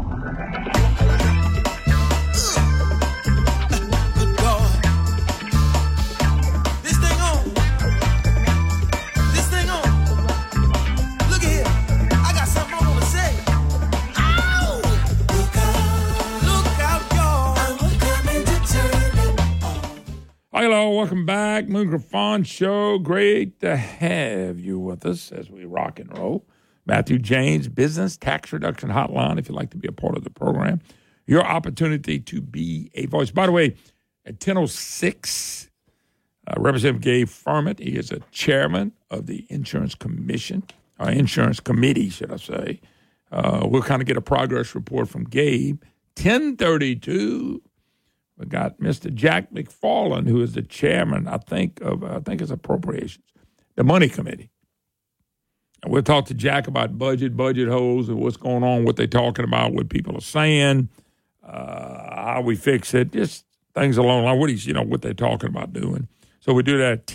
Hello, welcome back. Moon Griffon Show. Great to have you with us as we rock and roll. Matthew James, Business Tax Reduction Hotline, if you'd like to be a part of the program. Your opportunity to be a voice. By the way, at 10:06, Representative Gabe Ferment, he is a chairman of the Insurance Commission, or Insurance Committee, should I say. We'll kind of get a progress report from Gabe. 10:32. We got Mr. Jack McFarland, who is the chairman, I think it's Appropriations, the Money Committee. And we'll talk to Jack about budget holes, and what's going on, what they're talking about, what people are saying, how we fix it, just things along the line, what they're talking about doing. So we do that at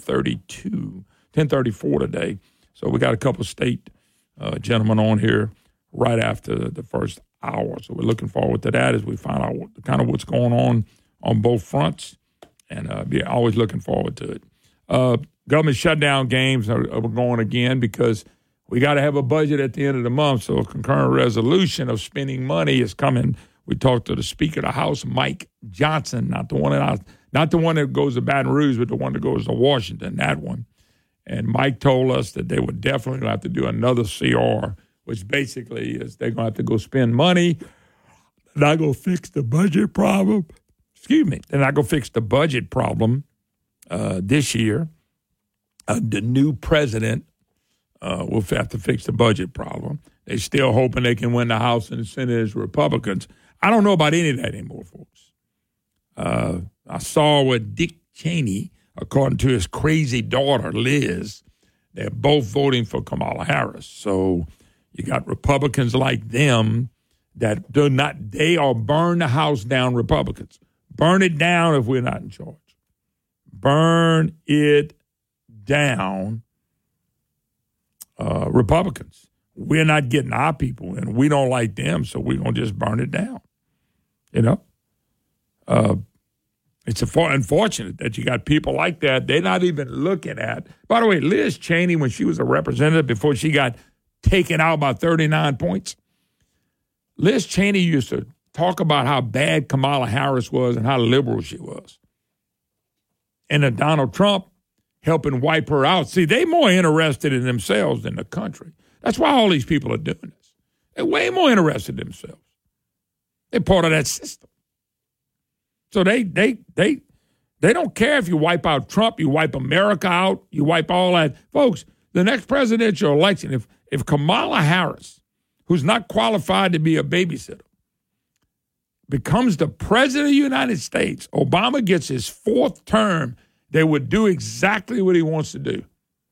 10:34 today. So we got a couple of state gentlemen on here right after the first hour. So we're looking forward to that as we find out what's going on both fronts, and be always looking forward to it. Government shutdown games are going again because we got to have a budget at the end of the month. So a concurrent resolution of spending money is coming. We talked to the Speaker of the House, Mike Johnson, not the one that goes to Baton Rouge, but the one that goes to Washington. That one. And Mike told us that they would definitely have to do another CR, which basically is they're going to have to go spend money. They're not going to fix the budget problem. They're not going to fix the budget problem this year. The new president will have to fix the budget problem. They're still hoping they can win the House and the Senate as Republicans. I don't know about any of that anymore, folks. I saw what Dick Cheney according to his crazy daughter, Liz, they're both voting for Kamala Harris. So you got Republicans like them that do not, they are burn the house down Republicans. Burn it down if we're not in charge. Burn it down Republicans. We're not getting our people in. We don't like them, so we're going to just burn it down. You know? It's unfortunate that you got people like that. They're not even looking at. By the way, Liz Cheney, when she was a representative before she got taken out by 39 points, Liz Cheney used to talk about how bad Kamala Harris was and how liberal she was. And then Donald Trump helping wipe her out. See, they're more interested in themselves than the country. That's why all these people are doing this. They're way more interested in themselves. They're part of that system. So they don't care if you wipe out Trump, you wipe America out, you wipe all that. Folks, the next presidential election, if Kamala Harris, who's not qualified to be a babysitter, becomes the president of the United States, Obama gets his fourth term, they would do exactly what he wants to do.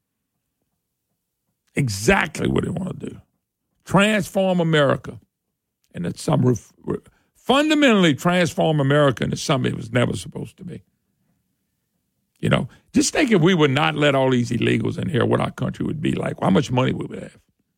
Exactly what he wants to do. Transform America. And it's fundamentally transform America into something it was never supposed to be. You know, just think if we would not let all these illegals in here, what our country would be like. How much money we would have.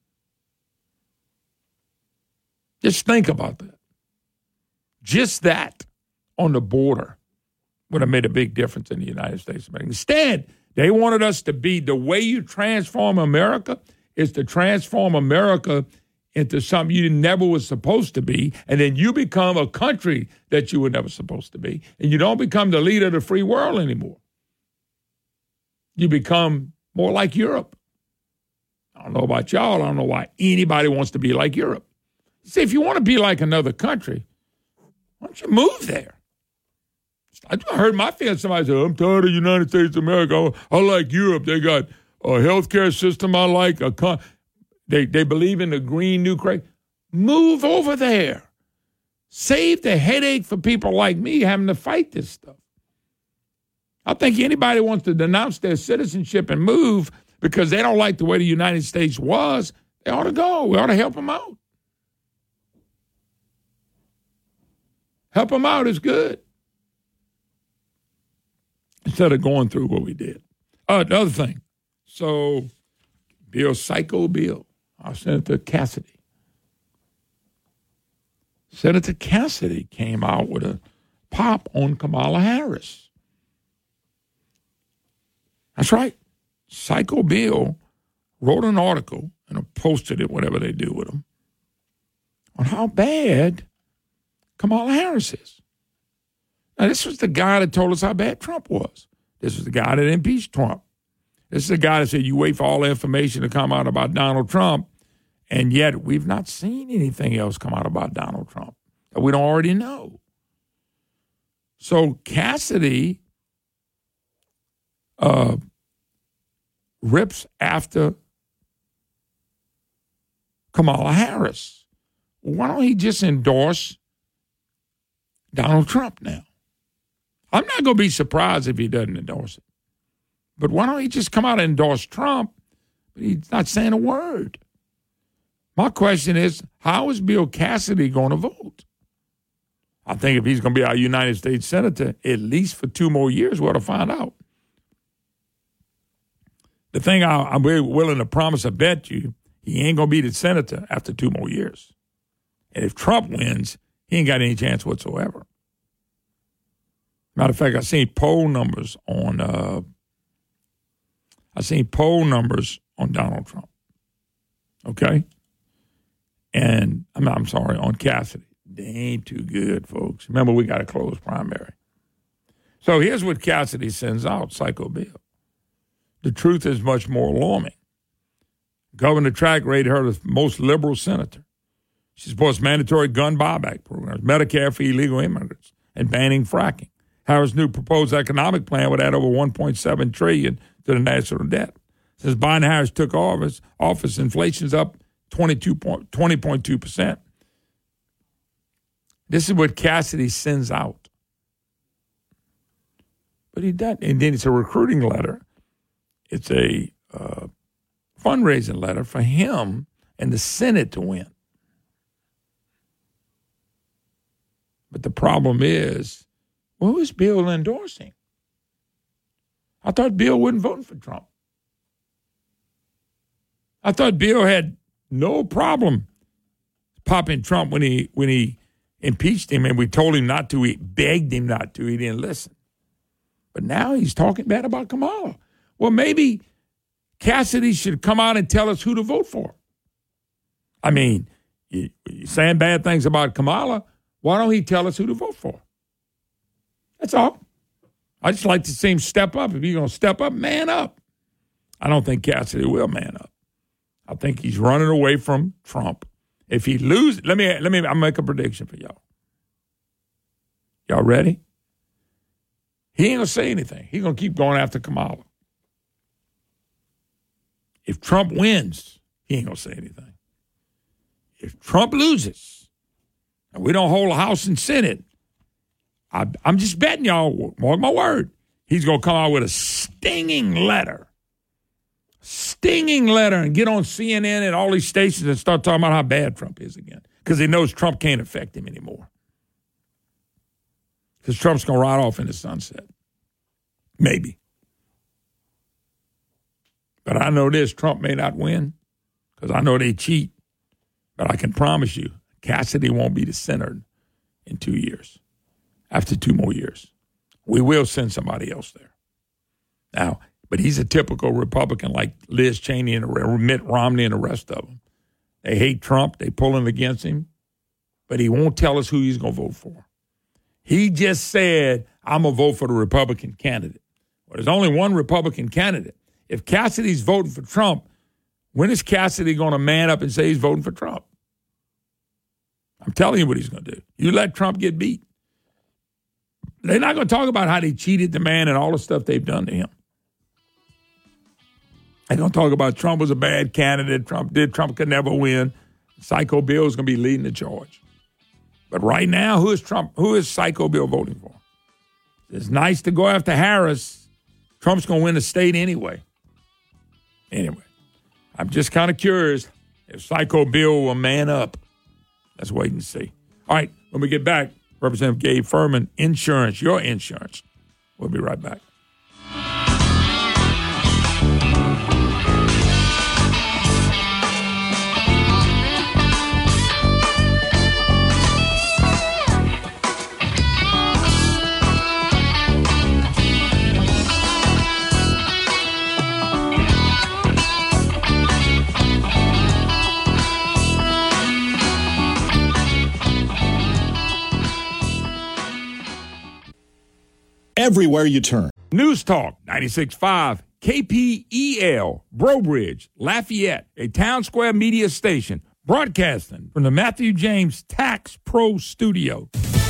Just think about that. Just that on the border would have made a big difference in the United States of America. Instead, they wanted us to be, the way you transform America is to transform America into something you never was supposed to be, and then you become a country that you were never supposed to be, and you don't become the leader of the free world anymore. You become more like Europe. I don't know about y'all. I don't know why anybody wants to be like Europe. See, if you want to be like another country, why don't you move there? I heard my feelings. Somebody said, I'm tired of the United States of America. I like Europe. They got a healthcare system I like. They believe in the Green New Deal. Move over there. Save the headache for people like me having to fight this stuff. I think anybody wants to denounce their citizenship and move because they don't like the way the United States was, they ought to go. We ought to help them out. Help them out is good. Instead of going through what we did. The other thing. So, Psycho Bill, our Senator Cassidy. Senator Cassidy came out with a pop on Kamala Harris. That's right. Psycho Bill wrote an article and posted it, whatever they do with them, on how bad Kamala Harris is. Now, this was the guy that told us how bad Trump was. This was the guy that impeached Trump. This is the guy that said you wait for all the information to come out about Donald Trump, and yet we've not seen anything else come out about Donald Trump that we don't already know. So Cassidy rips after Kamala Harris. Why don't he just endorse Donald Trump now? I'm not going to be surprised if he doesn't endorse it. But why don't he just come out and endorse Trump? But he's not saying a word. My question is, how is Bill Cassidy going to vote? I think if he's going to be our United States Senator, at least for 2 more years, we'll find out. The thing I'm very willing to promise, I bet you, he ain't going to be the senator after 2 more years. And if Trump wins, he ain't got any chance whatsoever. Matter of fact, I seen poll numbers on Donald Trump. Okay? And I'm sorry, on Cassidy. They ain't too good, folks. Remember, we got a closed primary. So here's what Cassidy sends out, Psycho Bill. The truth is much more alarming. Governor Track rated her the most liberal senator. She supports mandatory gun buyback programs, Medicare for illegal immigrants, and banning fracking. Harris' new proposed economic plan would add over $1.7 trillion to the national debt. Since Biden Harris took office, inflation's up 20.2%. This is what Cassidy sends out. But he doesn't. And then it's a recruiting letter. It's a fundraising letter for him and the Senate to win. But the problem is, well, who is Bill endorsing? I thought Bill wasn't voting for Trump. I thought Bill had no problem popping Trump when he impeached him, and we told him not to. He begged him not to. He didn't listen. But now he's talking bad about Kamala. Well, maybe Cassidy should come out and tell us who to vote for. I mean, you're saying bad things about Kamala. Why don't he tell us who to vote for? That's all. I just like to see him step up. If he's going to step up, man up. I don't think Cassidy will man up. I think he's running away from Trump. If he loses, I'll make a prediction for y'all. Y'all ready? He ain't going to say anything. He's going to keep going after Kamala. If Trump wins, he ain't going to say anything. If Trump loses, and we don't hold a House and Senate, I'm just betting y'all, mark my word, he's going to come out with a stinging letter and get on CNN and all these stations and start talking about how bad Trump is again, because he knows Trump can't affect him anymore. Because Trump's going to ride off in the sunset. Maybe. But I know this, Trump may not win, because I know they cheat. But I can promise you, Cassidy won't be the senator in 2 years. After 2 more years. We will send somebody else there. Now, but he's a typical Republican like Liz Cheney and Mitt Romney and the rest of them. They hate Trump. They pulling against him. But he won't tell us who he's going to vote for. He just said, I'm going to vote for the Republican candidate. Well, there's only one Republican candidate. If Cassidy's voting for Trump, when is Cassidy going to man up and say he's voting for Trump? I'm telling you what he's going to do. You let Trump get beat. They're not going to talk about how they cheated the man and all the stuff they've done to him. They're going to talk about Trump was a bad candidate. Trump could never win. Psycho Bill is going to be leading the charge. But right now, who is Psycho Bill voting for? It's nice to go after Harris. Trump's going to win the state anyway. Anyway, I'm just kind of curious if Psycho Bill will man up. Let's wait and see. All right, when we get back, Representative Gabe Furman, insurance, your insurance. We'll be right back. Everywhere you turn. News Talk 96.5 KPEL, Brobridge, Lafayette, a Town Square media station, broadcasting from the Matthew James Tax Pro Studio.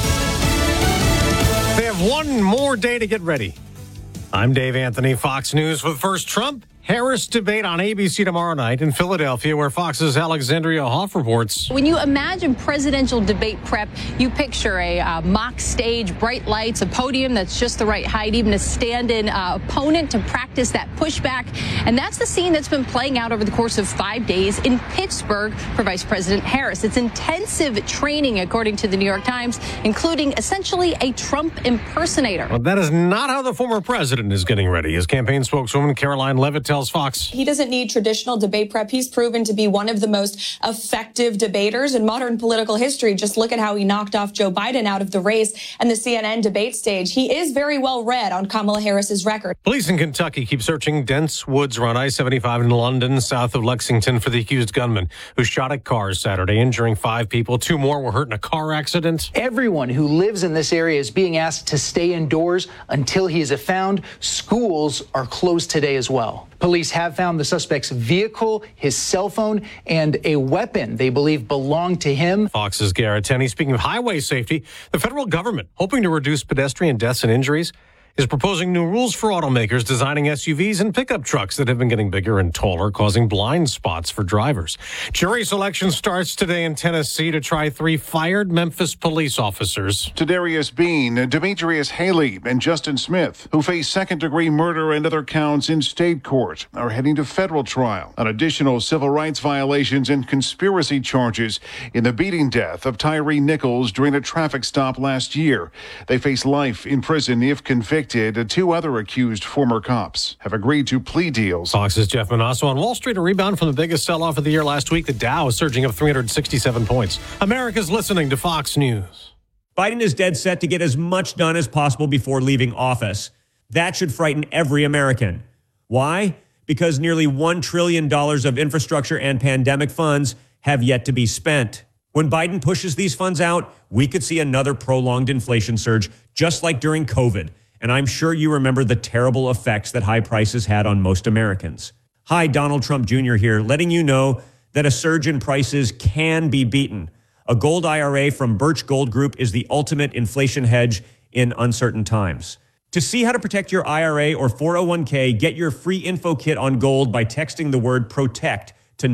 They have one more day to get ready. I'm Dave Anthony, Fox News, with first Trump-Harris debate on ABC tomorrow night in Philadelphia, where Fox's Alexandria Hoff reports. When you imagine presidential debate prep, you picture a mock stage, bright lights, a podium that's just the right height, even a stand-in opponent to practice that pushback. And that's the scene that's been playing out over the course of 5 days in Pittsburgh for Vice President Harris. It's intensive training, according to the New York Times, including essentially a Trump impersonator. Well, that is not how the former president is getting ready. His campaign spokeswoman, Caroline Levitt, tells Fox. He doesn't need traditional debate prep. He's proven to be one of the most effective debaters in modern political history. Just look at how he knocked off Joe Biden out of the race and the CNN debate stage. He is very well read on Kamala Harris's record. Police in Kentucky keep searching dense woods around I-75 in London, south of Lexington, for the accused gunman who shot at cars Saturday, injuring 5 people. 2 more were hurt in a car accident. Everyone who lives in this area is being asked to stay indoors until he is found. Schools are closed today as well. Police have found the suspect's vehicle, his cell phone, and a weapon they believe belonged to him. Fox's Garrett Tenney. Speaking of highway safety, the federal government hoping to reduce pedestrian deaths and injuries is proposing new rules for automakers designing SUVs and pickup trucks that have been getting bigger and taller, causing blind spots for drivers. Jury selection starts today in Tennessee to try 3 fired Memphis police officers. Tadarius Bean, Demetrius Haley, and Justin Smith, who face second-degree murder and other counts in state court, are heading to federal trial on additional civil rights violations and conspiracy charges in the beating death of Tyree Nichols during a traffic stop last year. They face life in prison if convicted. 2 other accused former cops have agreed to plea deals. Fox's Jeff Manasso. On Wall Street, a rebound from the biggest sell-off of the year last week. The Dow is surging up 367 points. America's listening to Fox News. Biden is dead set to get as much done as possible before leaving office. That should frighten every American. Why? Because nearly $1 trillion of infrastructure and pandemic funds have yet to be spent. When Biden pushes these funds out, we could see another prolonged inflation surge, just like during COVID. And I'm sure you remember the terrible effects that high prices had on most Americans. Hi, Donald Trump Jr. here, letting you know that a surge in prices can be beaten. A gold IRA from Birch Gold Group is the ultimate inflation hedge in uncertain times. To see how to protect your IRA or 401k, get your free info kit on gold by texting the word PROTECT to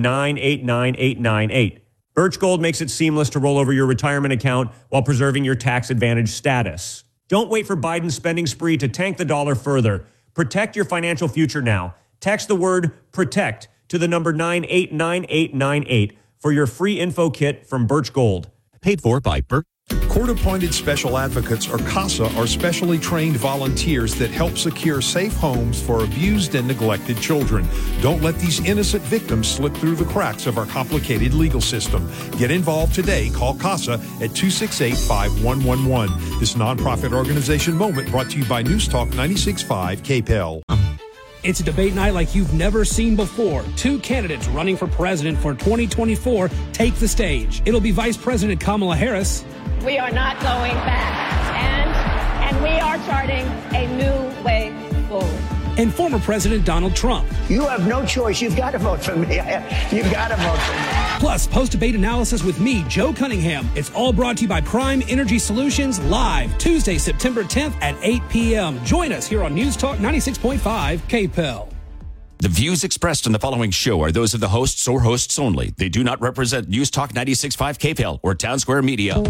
989898. Birch Gold makes it seamless to roll over your retirement account while preserving your tax advantage status. Don't wait for Biden's spending spree to tank the dollar further. Protect your financial future now. Text the word PROTECT to the number 989898 for your free info kit from Birch Gold. Paid for by Birch. Court-appointed special advocates, or CASA, are specially trained volunteers that help secure safe homes for abused and neglected children. Don't let these innocent victims slip through the cracks of our complicated legal system. Get involved today. Call CASA at 268-5111. This nonprofit organization moment brought to you by News Talk 96.5 KPEL. It's a debate night like you've never seen before. 2 candidates running for president for 2024 take the stage. It'll be Vice President Kamala Harris. We are not going back, and we are charting a new way forward. And former President Donald Trump. You have no choice. You've got to vote for me. You've got to vote for me. Plus, post-debate analysis with me, Joe Cunningham. It's all brought to you by Prime Energy Solutions, live Tuesday, September 10th at 8 p.m. Join us here on News Talk 96.5 KPEL. The views expressed in the following show are those of the hosts or hosts only. They do not represent News Talk 96.5 KPEL or Town Square Media.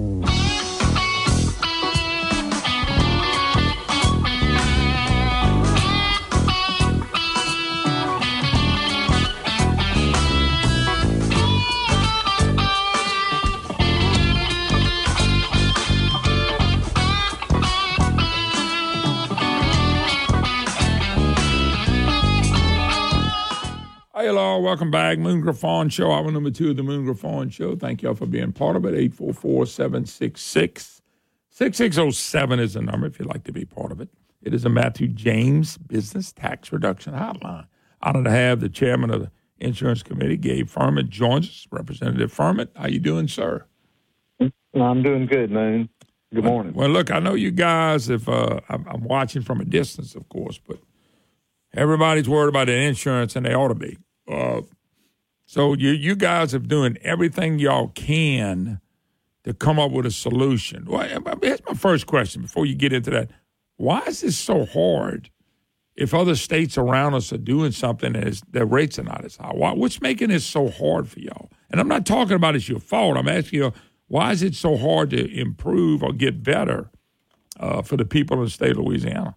Hello, welcome back. Moon Griffon Show, hour number 2 of the Moon Griffon Show. Thank y'all for being part of it. 844-766-6607 is the number if you'd like to be part of it. It is a Matthew James Business Tax Reduction Hotline. Honored to have the chairman of the Insurance Committee, Gabe Furman, joins us. Representative Furman, how you doing, sir? I'm doing good, man. Good morning. Well, look, I know you guys, I'm watching from a distance, of course, but everybody's worried about their insurance, and they ought to be. So you guys are doing everything y'all can to come up with a solution. Well, here's my first question before you get into that. Why is this so hard if other states around us are doing something and their rates are not as high? What's making this so hard for y'all? And I'm not talking about it's your fault. I'm asking you, why is it so hard to improve or get better for the people in the state of Louisiana?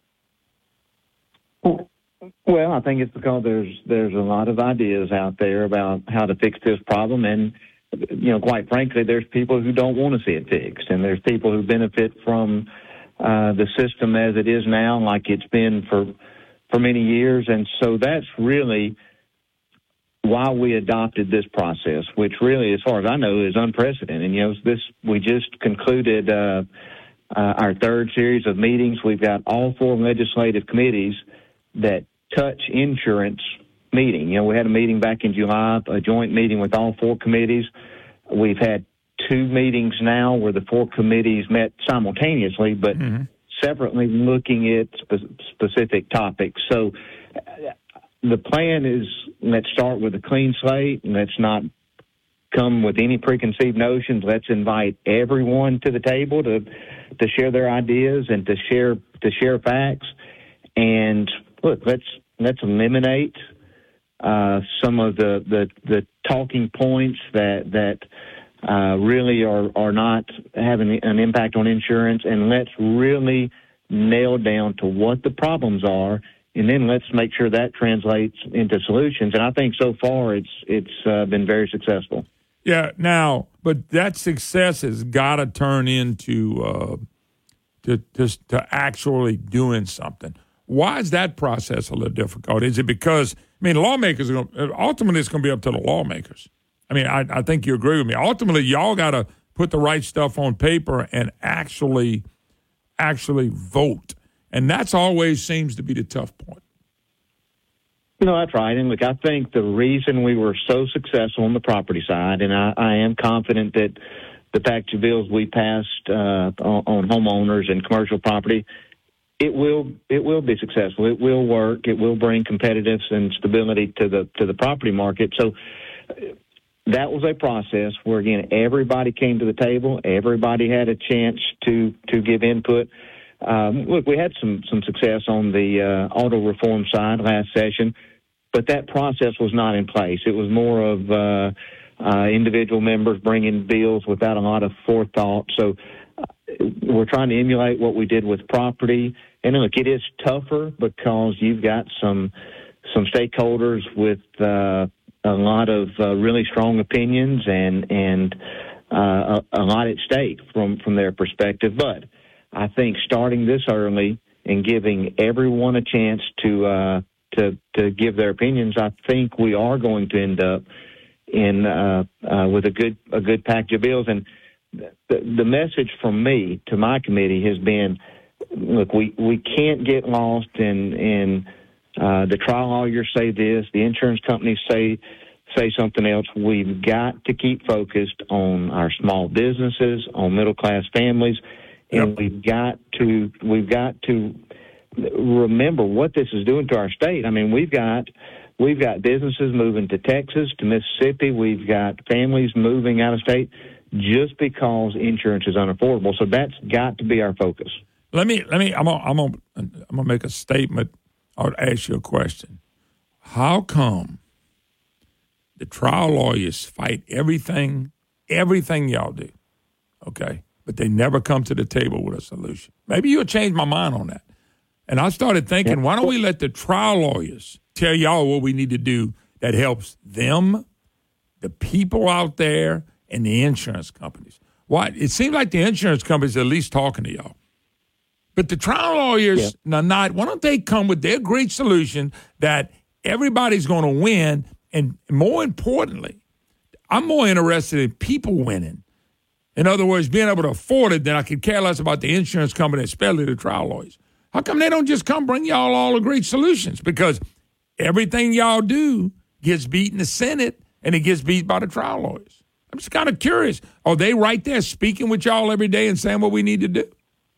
Well, I think it's because there's a lot of ideas out there about how to fix this problem, and quite frankly, there's people who don't want to see it fixed, and there's people who benefit from the system as it is now, like it's been for many years, and so that's really why we adopted this process, which really, as far as I know, is unprecedented. We just concluded our third series of meetings. We've got all 4 legislative committees that touch insurance meeting. We had a meeting back in July, a joint meeting with all 4 committees. We've had 2 meetings now where the 4 committees met simultaneously, but separately looking at specific topics. So the plan is, let's start with a clean slate and let's not come with any preconceived notions. Let's invite everyone to the table to share their ideas and to share facts. And look, let's eliminate some of the talking points that really are not having an impact on insurance, and let's really nail down to what the problems are, and then let's make sure that translates into solutions. And I think so far it's been very successful. Yeah. Now, but that success has got to turn into to actually doing something. Why is that process a little difficult? Is it because, lawmakers are ultimately it's going to be up to the lawmakers. I think you agree with me. Ultimately, y'all got to put the right stuff on paper and actually vote. And that's always seems to be the tough point. That's right. And look, I think the reason we were so successful on the property side, and I am confident that the package of bills we passed on homeowners and commercial property, it will be successful. It will work. It will bring competitiveness and stability to the property market. So that was a process where, again, everybody came to the table. Everybody had a chance to give input. Look, we had some success on the auto reform side last session, but that process was not in place. It was more of individual members bringing bills without a lot of forethought. So we're trying to emulate what we did with property. And look, it is tougher because you've got some stakeholders with a lot of really strong opinions and a lot at stake from their perspective. But I think starting this early and giving everyone a chance to give their opinions, I think we are going to end up with a good package of bills. And the message from me to my committee has been, look, we can't get lost in the trial lawyers say this, the insurance companies say something else. We've got to keep focused on our small businesses, on middle class families, and we've got to remember what this is doing to our state. We've got businesses moving to Texas, to Mississippi. We've got families moving out of state just because insurance is unaffordable. So that's got to be our focus. I'm gonna make a statement. I'll ask you a question. How come the trial lawyers fight everything y'all do, okay, but they never come to the table with a solution? Maybe you'll change my mind on that. And I started thinking, why don't we let the trial lawyers tell y'all what we need to do that helps them, the people out there, and the insurance companies? Why? It seems like the insurance companies are at least talking to y'all. But the trial lawyers, why don't they come with their great solution that everybody's going to win? And more importantly, I'm more interested in people winning. In other words, being able to afford it, then I could care less about the insurance company, especially the trial lawyers. How come they don't just come bring y'all all the great solutions? Because everything y'all do gets beat in the Senate, and it gets beat by the trial lawyers. I'm just kind of curious. Are they right there speaking with y'all every day and saying what we need to do?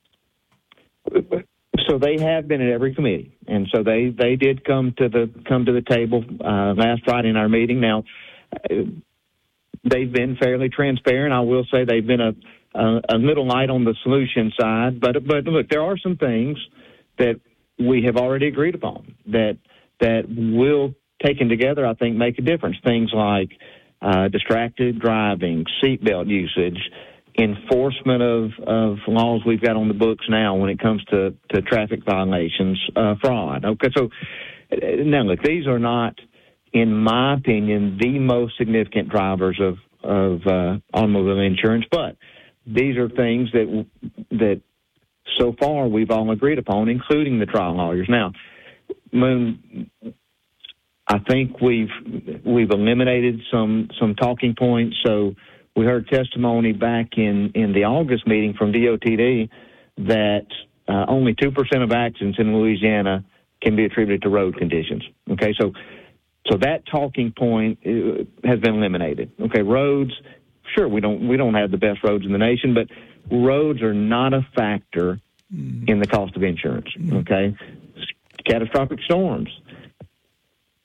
So they have been at every committee, and so they did come to the table last Friday in our meeting. Now, they've been fairly transparent. I will say they've been a little light on the solution side, but look, there are some things that we have already agreed upon that will, taken together, I think, make a difference. Things like distracted driving, seatbelt usage, enforcement of laws we've got on the books now when it comes to traffic violations, fraud. Okay, so now look, these are not, in my opinion, the most significant drivers of automobile insurance, but these are things that so far we've all agreed upon, including the trial lawyers. Now, Moon, I think we've eliminated some talking points. So we heard testimony back in the August meeting from DOTD that only 2% of accidents in Louisiana can be attributed to road conditions. Okay, so that talking point has been eliminated. Okay, roads, sure, we don't have the best roads in the nation, but roads are not a factor in the cost of insurance. Okay, catastrophic storms.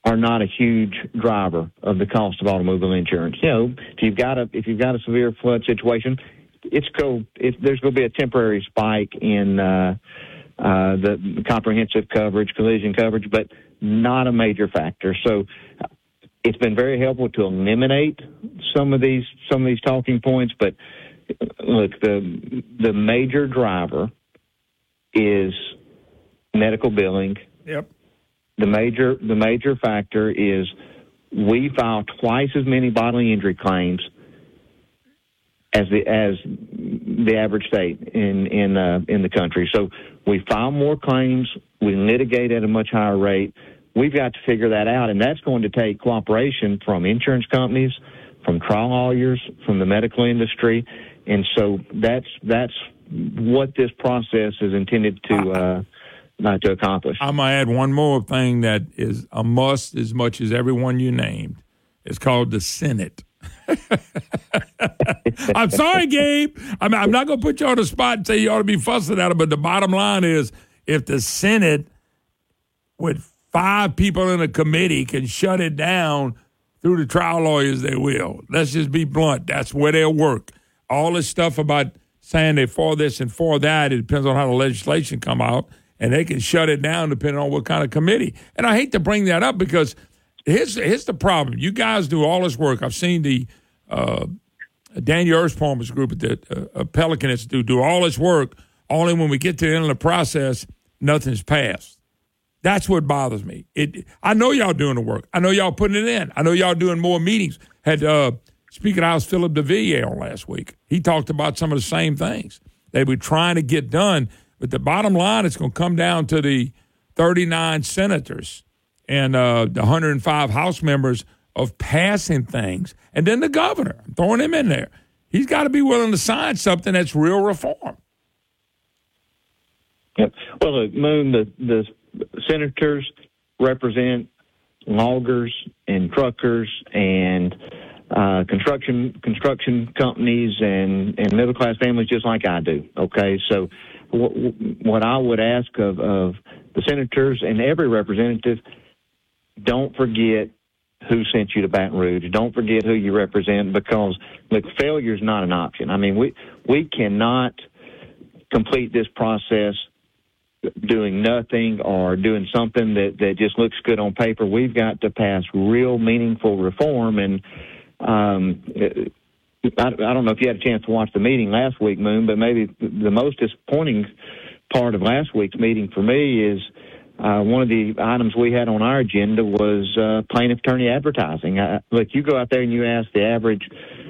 are not a huge driver of the cost of automobile insurance. You know, if you've got a severe flood situation, there's going to be a temporary spike in the comprehensive coverage, collision coverage, but not a major factor. So it's been very helpful to eliminate some of these talking points. But look, the major driver is medical billing. Yep. The major factor is we file twice as many bodily injury claims as the average state in the country. So we file more claims, we litigate at a much higher rate. We've got to figure that out, and that's going to take cooperation from insurance companies, from trial lawyers, from the medical industry, and so that's what this process is intended to accomplish. I'm going to add one more thing that is a must as much as everyone you named. It's called the Senate. I'm sorry, Gabe. I'm not going to put you on the spot and say you ought to be fussing at it, but the bottom line is if the Senate with 5 people in a committee can shut it down through the trial lawyers, they will. Let's just be blunt. That's where they'll work. All this stuff about saying they're for this and for that, it depends on how the legislation come out, and they can shut it down depending on what kind of committee. And I hate to bring that up because here's the problem. You guys do all this work. I've seen the Daniel Earthpalmer's group at the Pelican Institute do all this work. Only when we get to the end of the process, nothing's passed. That's what bothers me. I know y'all doing the work. I know y'all putting it in. I know y'all doing more meetings. Had Speaker of the House Philip DeVilliers on last week. He talked about some of the same things they were trying to get done. But the bottom line, it's going to come down to the 39 senators and the 105 House members of passing things. And then the governor, I'm throwing him in there. He's got to be willing to sign something that's real reform. Yep. Well, look, Moon, the senators represent loggers and truckers and construction companies and middle-class families just like I do, okay? So what I would ask of the senators and every representative, don't forget who sent you to Baton Rouge. Don't forget who you represent because, look, failure is not an option. I mean, we cannot complete this process doing nothing or doing something that just looks good on paper. We've got to pass real meaningful reform. And I don't know if you had a chance to watch the meeting last week, Moon, but maybe the most disappointing part of last week's meeting for me is one of the items we had on our agenda was plaintiff attorney advertising. Look, you go out there and you ask the average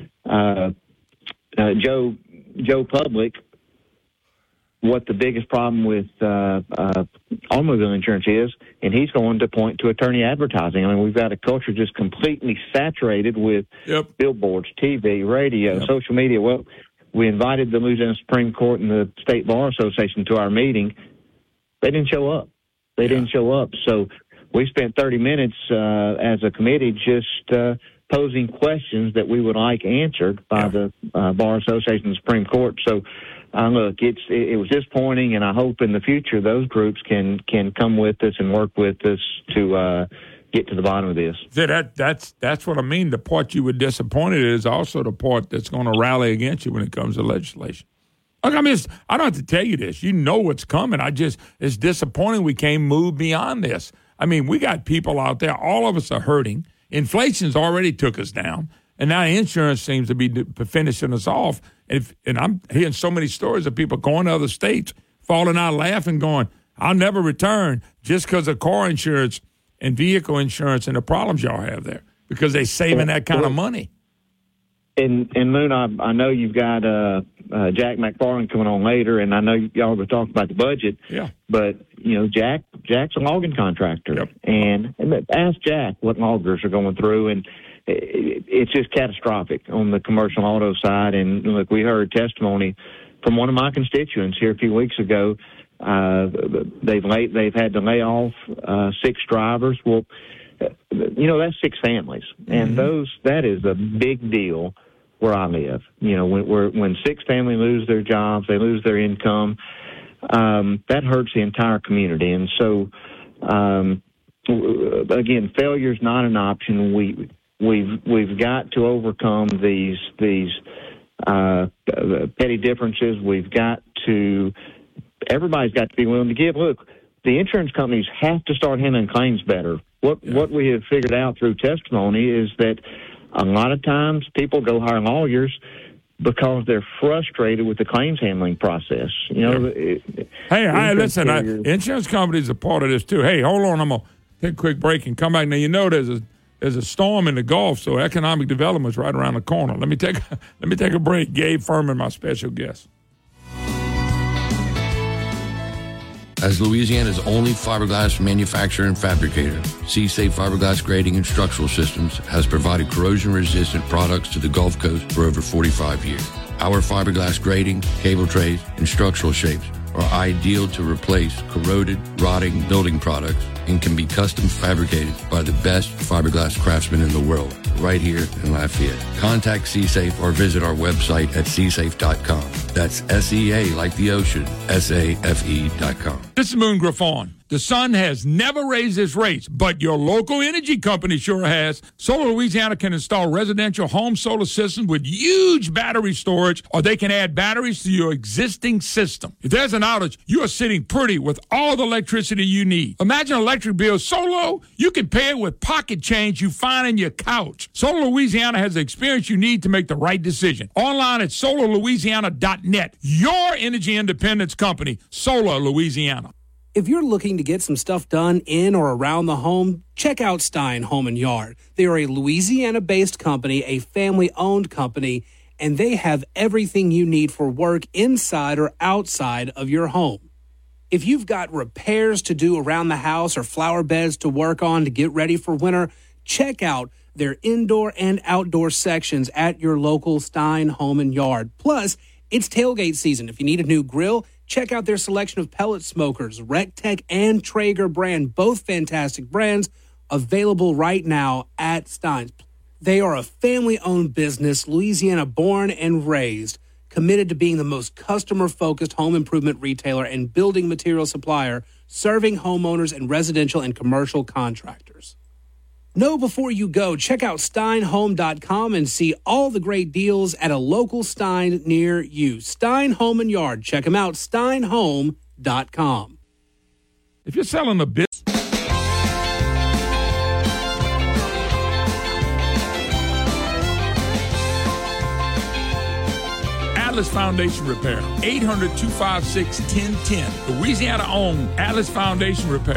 Joe Public what the biggest problem with automobile insurance is, and he's going to point to attorney advertising. I mean, we've got a culture just completely saturated with billboards, TV, radio, social media. Well, we invited the Louisiana Supreme Court and the State Bar Association to our meeting. They didn't show up. Didn't show up. So we spent 30 minutes as a committee just posing questions that we would like answered by the Bar Association and Supreme Court. So, look, it was disappointing, and I hope in the future those groups can come with us and work with us to get to the bottom of this. That's what I mean. The part you were disappointed is also the part that's going to rally against you when it comes to legislation. Look, I mean, I don't have to tell you this. You know what's coming. It's disappointing we can't move beyond this. I mean, we got people out there. All of us are hurting. Inflation's already took us down, and now insurance seems to be finishing us off. And I'm hearing so many stories of people going to other states, falling out laughing, going, I'll never return just because of car insurance and vehicle insurance and the problems y'all have there because they're saving that kind of money. And Moon, I know you've got Jack McFarland coming on later, and I know y'all were talking about the budget. Yeah. But Jack's a logging contractor, and ask Jack what loggers are going through, and it's just catastrophic on the commercial auto side. And look, we heard testimony from one of my constituents here a few weeks ago. They've had to lay off 6 drivers. Well, that's 6 families, and that is a big deal where I live. When 6 families lose their jobs, they lose their income, that hurts the entire community. And so, again, failure is not an option. We've got to overcome these petty differences. Everybody's got to be willing to give. Look, the insurance companies have to start handling claims better. What we have figured out through testimony is that a lot of times people go hire lawyers because they're frustrated with the claims handling process. Listen, insurance companies are part of this too. Hey, hold on, I'm gonna take a quick break and come back. Now there's a storm in the Gulf, so economic development's right around the corner. Let me take a break. Gabe Furman, my special guest. As Louisiana's only fiberglass manufacturer and fabricator, C-Safe Fiberglass Grading and Structural Systems has provided corrosion-resistant products to the Gulf Coast for over 45 years. Our fiberglass grading, cable trays, and structural shapes are ideal to replace corroded, rotting building products and can be custom fabricated by the best fiberglass craftsmen in the world, right here in Lafayette. Contact C-Safe or visit our website at csafe.com. That's SEA like the ocean, SAFE.com. This is Moon Griffon. The sun has never raised its rates, but your local energy company sure has. Solar Louisiana can install residential home solar systems with huge battery storage, or they can add batteries to your existing system. If there's an outage, you are sitting pretty with all the electricity you need. Imagine an electric bill so low, you can pay it with pocket change you find in your couch. Solar Louisiana has the experience you need to make the right decision. Online at solarlouisiana.net. Your energy independence company, Solar Louisiana. If you're looking to get some stuff done in or around the home, check out Stein Home & Yard. They are a Louisiana-based company, a family-owned company, and they have everything you need for work inside or outside of your home. If you've got repairs to do around the house or flower beds to work on to get ready for winter, check out their indoor and outdoor sections at your local Stein Home & Yard. Plus, it's tailgate season. If you need a new grill, check out their selection of pellet smokers, Rectech and Traeger brand, both fantastic brands available right now at Stein's. They are a family-owned business, Louisiana-born and raised, committed to being the most customer-focused home improvement retailer and building material supplier, serving homeowners and residential and commercial contractors. Know before you go, check out steinhome.com and see all the great deals at a local Stein near you. Stein Home & Yard. Check them out, steinhome.com. If you're selling a business, Atlas Foundation Repair, 800-256-1010. Louisiana-owned Atlas Foundation Repair,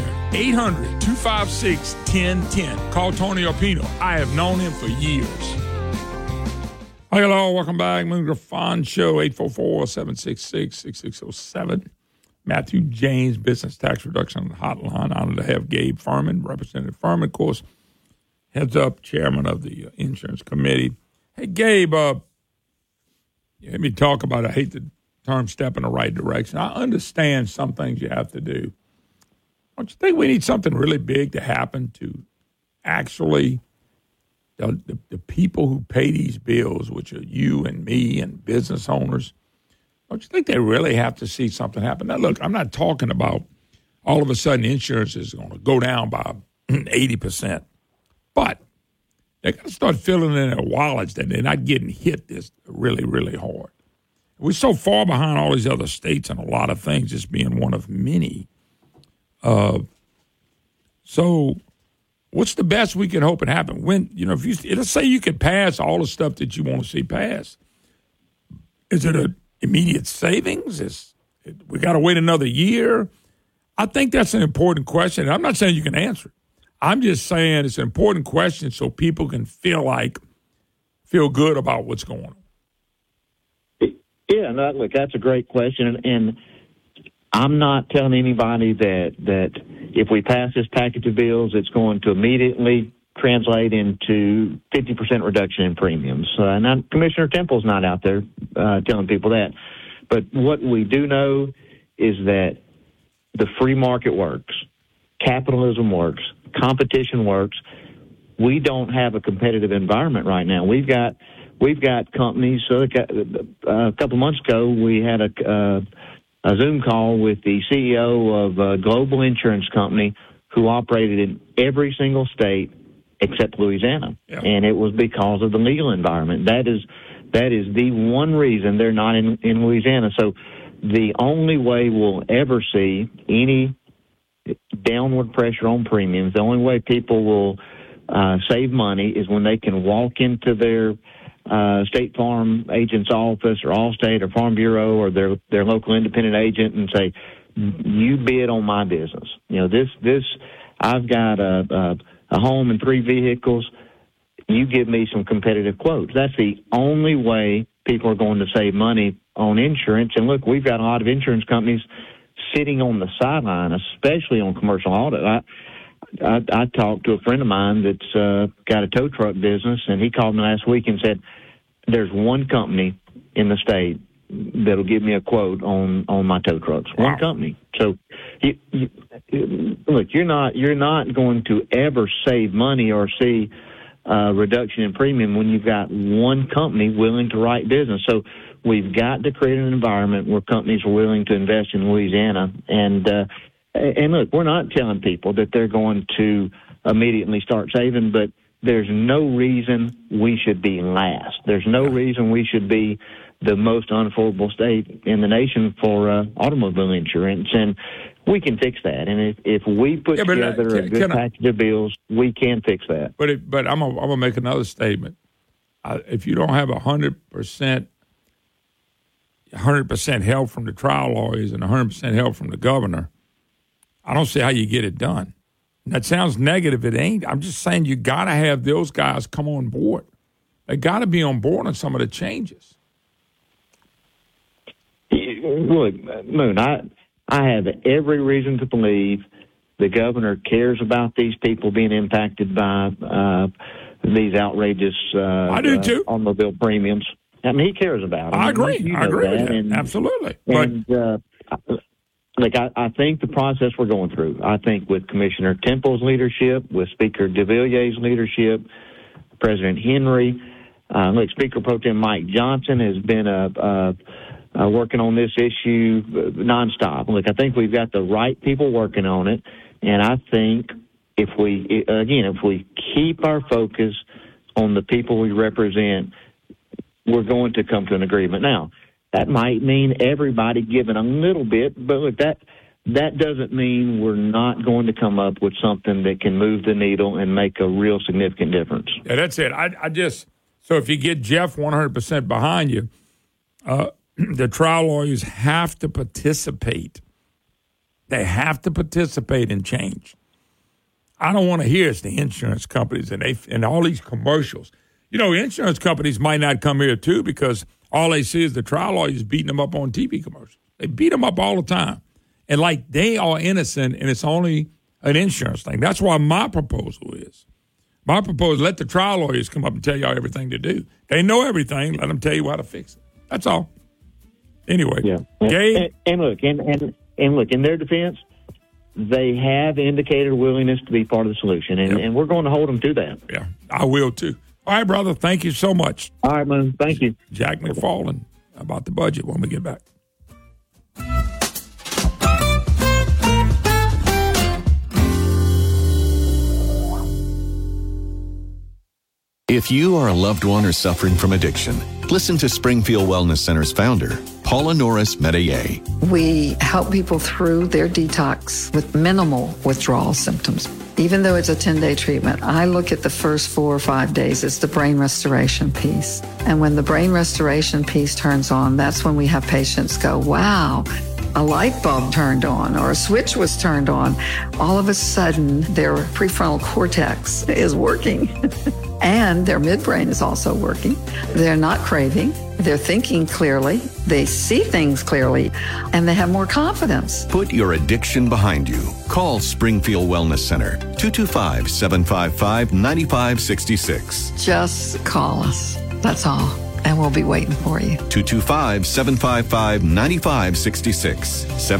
800-256-1010. Call Tony Arpino. I have known him for years. Hi, hello. Welcome back. Moon Griffon Show, 844-766-6607. Matthew James, Business Tax Reduction Hotline. Honored to have Gabe Furman, Representative Furman, of course, heads up, chairman of the Insurance Committee. Hey, Gabe, let me talk about, I hate the term step in the right direction. I understand some things you have to do. Don't you think we need something really big to happen to actually the people who pay these bills, which are you and me and business owners? Don't you think they really have to see something happen? Now, look, I'm not talking about all of a sudden insurance is going to go down by 80%. But they got to start filling in their wallets that they're not getting hit this really, really hard. We're so far behind all these other states on a lot of things, just being one of many. So what's the best we can hope it happen? When, if let's say you could pass all the stuff that you want to see passed, is it an immediate savings? We got to wait another year? I think that's an important question. I'm not saying you can answer it. I'm just saying it's an important question so people can feel good about what's going on. Yeah, no, look, that's a great question, and I'm not telling anybody that if we pass this package of bills, it's going to immediately translate into 50% reduction in premiums. Now, Commissioner Temple's not out there telling people that, but what we do know is that the free market works, capitalism works, competition works. We don't have a competitive environment right now. We've got companies. So a couple of months ago, we had a Zoom call with the CEO of a global insurance company who operated in every single state except Louisiana. Yeah. And it was because of the legal environment. That is the one reason they're not in Louisiana. So the only way we'll ever see any downward pressure on premiums, the only way people will save money is when they can walk into their State Farm agent's office or Allstate or Farm Bureau or their local independent agent and say, you bid on my business. You know, this I've got a home and 3 vehicles. You give me some competitive quotes. That's the only way people are going to save money on insurance. And look, we've got a lot of insurance companies sitting on the sideline, especially on commercial auto. I talked to a friend of mine that's got a tow truck business, and he called me last week and said, there's one company in the state that'll give me a quote on my tow trucks. Wow. One company. So, look, you're not going to ever save money or see reduction in premium when you've got one company willing to write business. So we've got to create an environment where companies are willing to invest in Louisiana. And look, we're not telling people that they're going to immediately start saving, but there's no reason we should be last. There's no reason we should be the most unaffordable state in the nation for automobile insurance. And we can fix that. And if we put together a good package of bills, we can fix that. But I'm gonna make another statement. If you don't have 100% help from the trial lawyers and 100% help from the governor, I don't see how you get it done. And that sounds negative. It ain't. I'm just saying you got to have those guys come on board. They got to be on board on some of the changes. Look, Moon, I have every reason to believe the governor cares about these people being impacted by these outrageous I do too. Automobile premiums. I mean, he cares about them. I agree. I agree with that. And, absolutely. I think the process we're going through, I think with Commissioner Temple's leadership, with Speaker DeVilliers' leadership, President Henry, Speaker Pro Tem Mike Johnson has been working on this issue nonstop. Look, I think we've got the right people working on it, and I think if we keep our focus on the people we represent, we're going to come to an agreement. Now, that might mean everybody giving a little bit, but look, that doesn't mean we're not going to come up with something that can move the needle and make a real significant difference. Yeah, that's it. So if you get Jeff 100% behind you, the trial lawyers have to participate. They have to participate in change. I don't want to hear it's the insurance companies and all these commercials. You know, insurance companies might not come here, too, because all they see is the trial lawyers beating them up on TV commercials. They beat them up all the time. And like they are innocent, and it's only an insurance thing. That's why my proposal is. Let the trial lawyers come up and tell y'all everything to do. They know everything. Let them tell you how to fix it. That's all. Anyway. Yeah. And look, in their defense, they have indicated a willingness to be part of the solution, and we're going to hold them to that. Yeah, I will, too. All right, brother, thank you so much. All right, man, thank you. Jack McFarland about the budget when we get back. If you are a loved one or suffering from addiction, listen to Springfield Wellness Center's founder, Paula Norris Metayer. We help people through their detox with minimal withdrawal symptoms. Even though it's a 10-day treatment, I look at the first 4 or 5 days as the brain restoration piece. And when the brain restoration piece turns on, that's when we have patients go, wow, a light bulb turned on or a switch was turned on. All of a sudden, their prefrontal cortex is working. And their midbrain is also working. They're not craving. They're thinking clearly. They see things clearly. And they have more confidence. Put your addiction behind you. Call Springfield Wellness Center, 225-755-9566. Just call us. That's all. And we'll be waiting for you. 225-755-9566.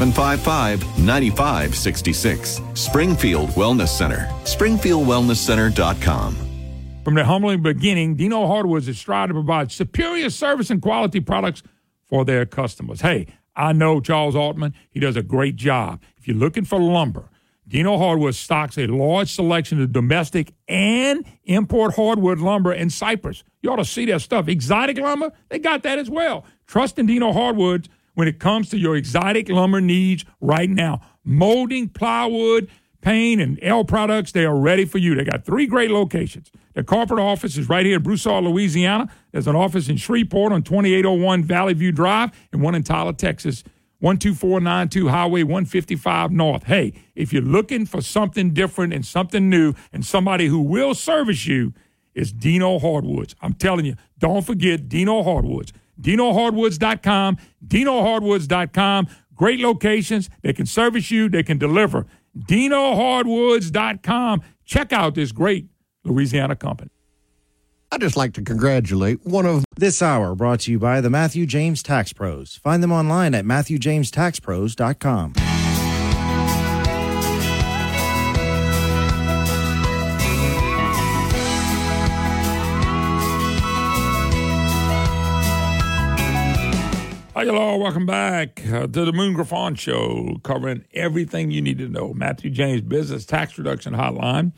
755-9566. Springfield Wellness Center. SpringfieldWellnessCenter.com. From the humbling beginning, Dino Hardwoods is striving to provide superior service and quality products for their customers. Hey, I know Charles Altman. He does a great job. If you're looking for lumber, Dino Hardwood stocks a large selection of domestic and import hardwood lumber and cypress. You ought to see that stuff. Exotic lumber, they got that as well. Trust in Dino Hardwoods when it comes to your exotic lumber needs right now. Molding, plywood, paint, and L products, they are ready for you. They got 3 great locations. The corporate office is right here in Broussard, Louisiana. There's an office in Shreveport on 2801 Valley View Drive and one in Tyler, Texas, 12492 Highway 155 North. Hey, if you're looking for something different and something new and somebody who will service you, it's Dino Hardwoods. I'm telling you, don't forget Dino Hardwoods. DinoHardwoods.com, DinoHardwoods.com. Great locations. They can service you. They can deliver. DinoHardwoods.com. Check out this great Louisiana company. I'd just like to congratulate one of this hour brought to you by the Matthew James Tax Pros. Find them online at MatthewJamesTaxPros.com. Hi, hello. Welcome back to the Moon Griffon Show, covering everything you need to know. Matthew James Business Tax Reduction Hotline,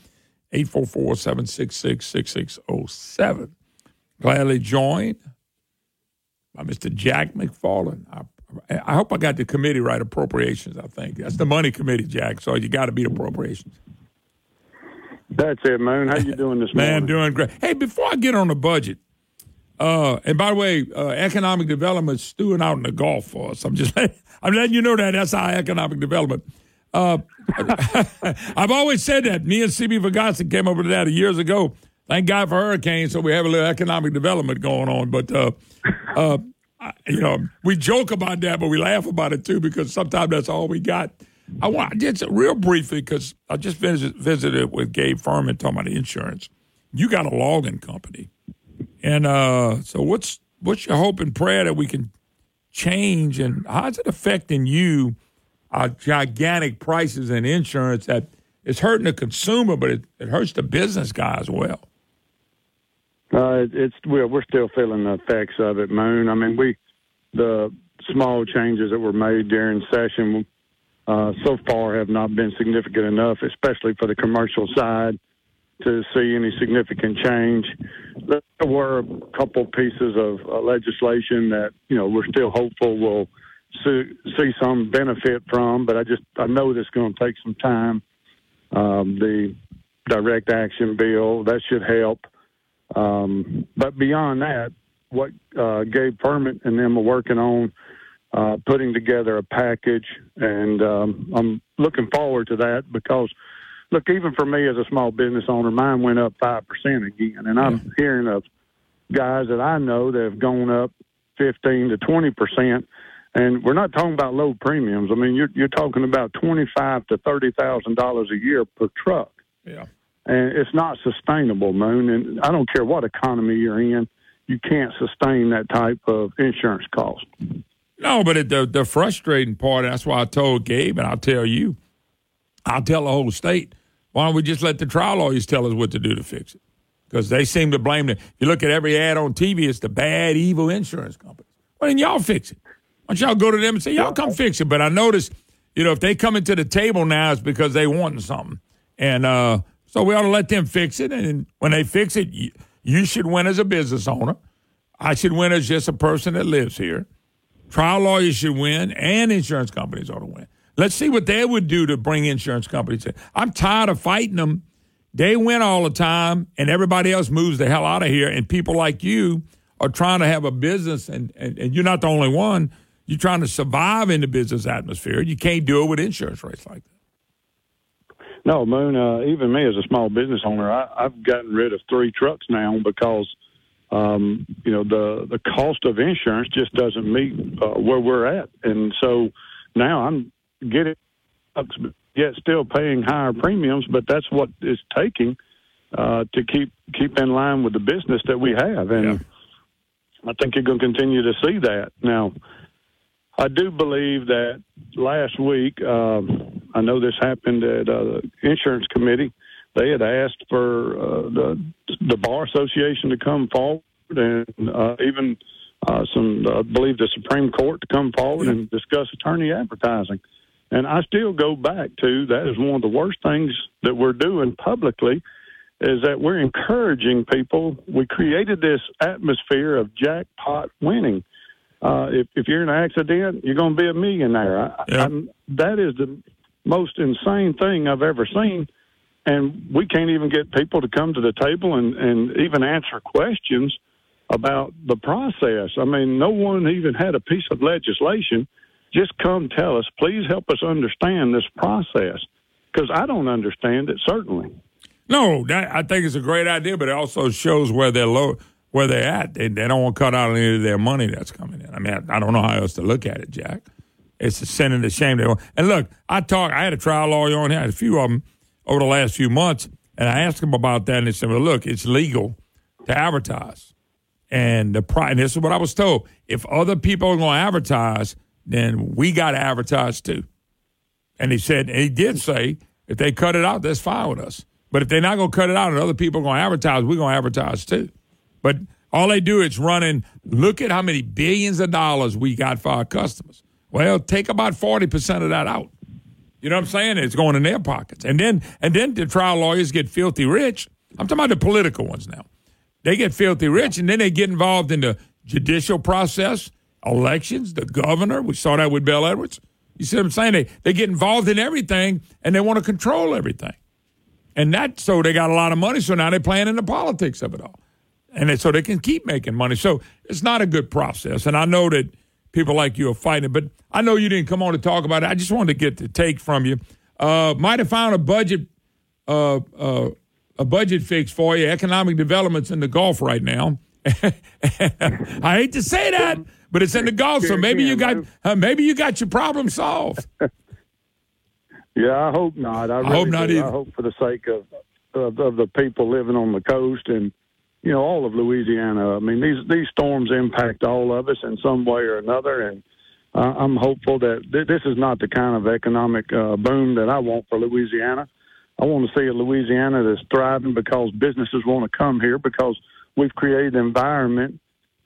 844-766-6607. Gladly joined by Mr. Jack McFarland. I hope I got the committee right, appropriations, I think. That's the money committee, Jack, so you got to beat appropriations. That's it, Moon. How you doing this morning? Man, doing great. Hey, before I get on the budget, and by the way, economic development is stewing out in the Gulf for us. I'm letting you know that's our economic development. I've always said that. Me and C.B. Vergassi came up with that years ago. Thank God for hurricanes, so we have a little economic development going on. But, we joke about that, but we laugh about it, too, because sometimes that's all we got. I want just real briefly, because I just visited with Gabe Furman talking about insurance. You got a logging company. And so what's your hope and prayer that we can change, and how's it affecting you, our gigantic prices in insurance that it's hurting the consumer, but it hurts the business guy as well? We're still feeling the effects of it, Moon. I mean, the small changes that were made during session so far have not been significant enough, especially for the commercial side, to see any significant change. There were a couple pieces of legislation that, we're still hopeful we'll see some benefit from, but I know that's going to take some time. The direct action bill, that should help. But beyond that, what Gabe Furman and them are working on, putting together a package, and I'm looking forward to that because, look, even for me as a small business owner, mine went up 5% again, and I'm hearing of guys that I know that have gone up 15 to 20%, and we're not talking about low premiums. I mean, you're talking about $25,000 to $30,000 a year per truck. Yeah. And it's not sustainable, Moon. And I don't care what economy you're in, you can't sustain that type of insurance cost. No, but the frustrating part, and that's why I told Gabe, and I'll tell you, I'll tell the whole state, why don't we just let the trial lawyers tell us what to do to fix it? Because they seem to blame it. You look at every ad on TV, it's the bad, evil insurance companies. Why didn't y'all fix it? Why don't y'all go to them and say, y'all come fix it? But I noticed, if they come into the table now, it's because they want something. And so we ought to let them fix it. And when they fix it, you should win as a business owner. I should win as just a person that lives here. Trial lawyers should win, and insurance companies ought to win. Let's see what they would do to bring insurance companies in. I'm tired of fighting them. They win all the time, and everybody else moves the hell out of here. And people like you are trying to have a business, and you're not the only one. You're trying to survive in the business atmosphere. You can't do it with insurance rates like that. No, Moon, even me as a small business owner, I've gotten rid of 3 trucks now because, the cost of insurance just doesn't meet where we're at. And so now I'm getting trucks, yet still paying higher premiums, but that's what it's taking to keep in line with the business that we have. And I think you're going to continue to see that. Now, I do believe that last week, I know this happened at the insurance committee. They had asked for the Bar Association to come forward and even I believe the Supreme Court to come forward and discuss attorney advertising. And I still go back to that is one of the worst things that we're doing publicly is that we're encouraging people. We created this atmosphere of jackpot winning. If you're in an accident, you're going to be a millionaire. That is the most insane thing I've ever seen. And we can't even get people to come to the table and even answer questions about the process. I mean, no one even had a piece of legislation. Just come tell us, please help us understand this process, because I don't understand it, certainly. No, I think it's a great idea, but it also shows where they're at. They don't want to cut out any of their money that's coming in. I mean, I don't know how else to look at it, Jack. It's a sin and a shame. And look, I had a trial lawyer on here, I had a few of them over the last few months, and I asked them about that, and they said, well, look, it's legal to advertise. And this is what I was told. If other people are going to advertise, then we got to advertise too. And he did say, if they cut it out, that's fine with us. But if they're not going to cut it out and other people are going to advertise, we're going to advertise too. But all they do is look at how many billions of dollars we got for our customers. Well, take about 40% of that out. You know what I'm saying? It's going in their pockets. And then the trial lawyers get filthy rich. I'm talking about the political ones now. They get filthy rich, and then they get involved in the judicial process, elections, the governor. We saw that with Bill Edwards. You see what I'm saying? They get involved in everything, and they want to control everything. And so they got a lot of money, so now they're playing in the politics of it all. And so they can keep making money. So it's not a good process. And I know that people like you are fighting it, but I know you didn't come on to talk about it. I just wanted to get the take from you. Might have found a budget fix for you, economic development's in the Gulf right now. I hate to say that, but it's in the Gulf, so maybe you got your problem solved. Yeah, I hope not. I hope not either. I hope for the sake of the people living on the coast and, you know, all of Louisiana. I mean, these storms impact all of us in some way or another, and I'm hopeful that this is not the kind of economic boom that I want for Louisiana. I want to see a Louisiana that's thriving because businesses want to come here, because we've created an environment,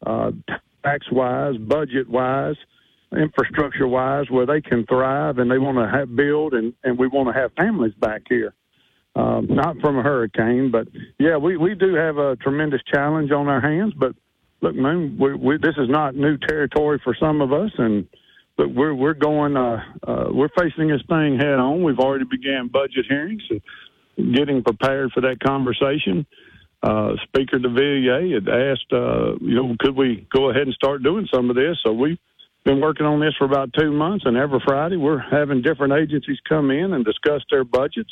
tax-wise, budget-wise, infrastructure-wise, where they can thrive and they want to build, and we want to have families back here. Not from a hurricane, but, yeah, we do have a tremendous challenge on our hands. But, look, man, this is not new territory for some of us, and but we're going we're facing this thing head on. We've already began budget hearings and getting prepared for that conversation. Speaker DeVilliers had asked, could we go ahead and start doing some of this? So we've been working on this for about 2 months, and every Friday we're having different agencies come in and discuss their budgets.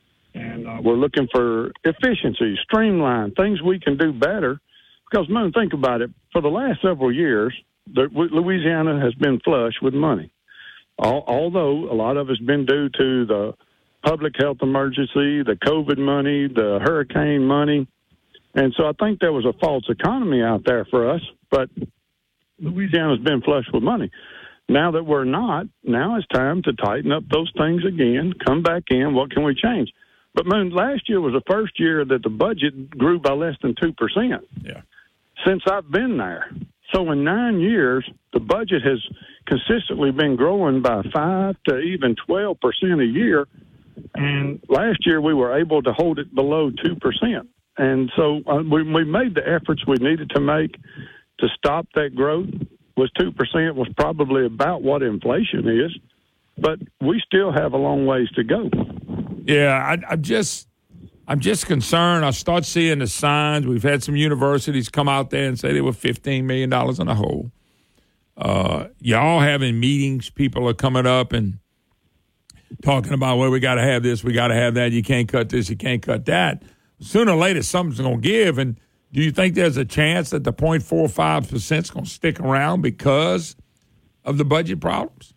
And we're looking for efficiency, streamline, things we can do better. Because, man, think about it. For the last several years, Louisiana has been flush with money. Although a lot of it's been due to the public health emergency, the COVID money, the hurricane money. And so I think there was a false economy out there for us. But Louisiana's been flush with money. Now that we're not, now it's time to tighten up those things again, come back in. What can we change? But, man, last year was the first year that the budget grew by less than 2%. Yeah. Since I've been there. So in 9 years, the budget has consistently been growing by 5 to even 12% a year. And last year we were able to hold it below 2%. And so we made the efforts we needed to make to stop that growth. 2% was probably about what inflation is, but we still have a long ways to go. Yeah, I'm just concerned. I start seeing the signs. We've had some universities come out there and say they were $15 million in a hole. Y'all having meetings. People are coming up and talking about, well, we got to have this, we got to have that. You can't cut this, you can't cut that. Sooner or later, something's going to give. And do you think there's a chance that the 0.45% is going to stick around because of the budget problems?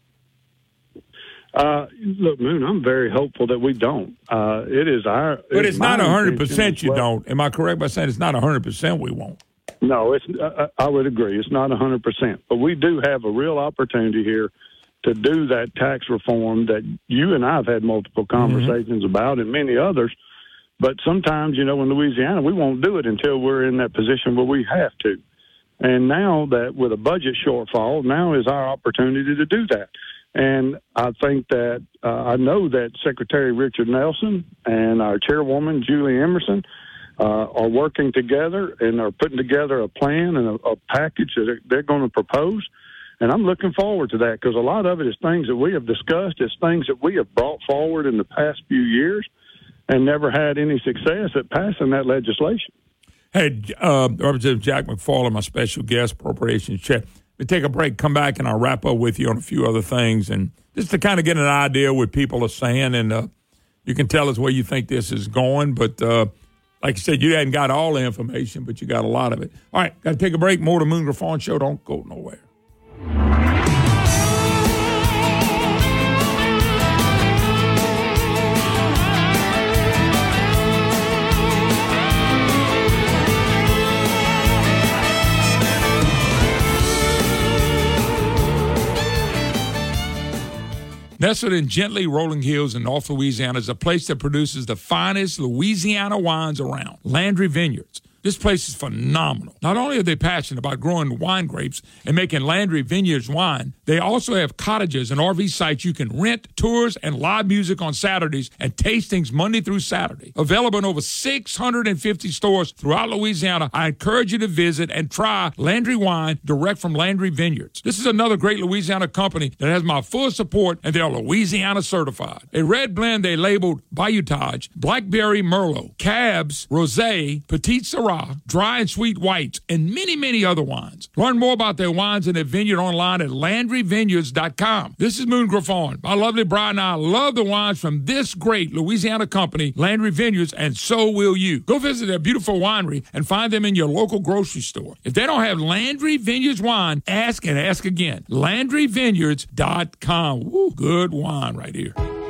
Look, Moon, I'm very hopeful that we don't. It is our. But it's not 100% you don't. Am I correct by saying it's not 100% we won't? No, it's. I would agree. It's not 100%. But we do have a real opportunity here to do that tax reform that you and I have had multiple conversations about, and many others. But sometimes, in Louisiana, we won't do it until we're in that position where we have to. And now that with a budget shortfall, now is our opportunity to do that. And I think that I know that Secretary Richard Nelson and our chairwoman, Julie Emerson, are working together and are putting together a plan and a package that they're going to propose. And I'm looking forward to that because a lot of it is things that we have discussed. It's things that we have brought forward in the past few years and never had any success at passing that legislation. Hey, Representative Jack McFarland, my special guest, Appropriations Chair. We'll take a break, come back, and I'll wrap up with you on a few other things. And just to kind of get an idea what people are saying, and you can tell us where you think this is going. But like I said, you hadn't got all the information, but you got a lot of it. All right, got to take a break. More to Moon Griffon Show. Don't go nowhere. Nestled in gently rolling hills in North Louisiana is a place that produces the finest Louisiana wines around, Landry Vineyards. This place is phenomenal. Not only are they passionate about growing wine grapes and making Landry Vineyards wine, they also have cottages and RV sites you can rent, tours, and live music on Saturdays and tastings Monday through Saturday. Available in over 650 stores throughout Louisiana, I encourage you to visit and try Landry wine direct from Landry Vineyards. This is another great Louisiana company that has my full support, and they're Louisiana certified. A red blend they labeled Bayoutage, Blackberry Merlot, Cabs, Rosé, Petite Syrah, dry and sweet whites, and many, many other wines. Learn more about their wines and their vineyard online at LandryVineyards.com. This is Moon Griffon. My lovely bride and I love the wines from this great Louisiana company, Landry Vineyards, and so will you. Go visit their beautiful winery and find them in your local grocery store. If they don't have Landry Vineyards wine, ask and ask again. LandryVineyards.com. Woo, good wine right here.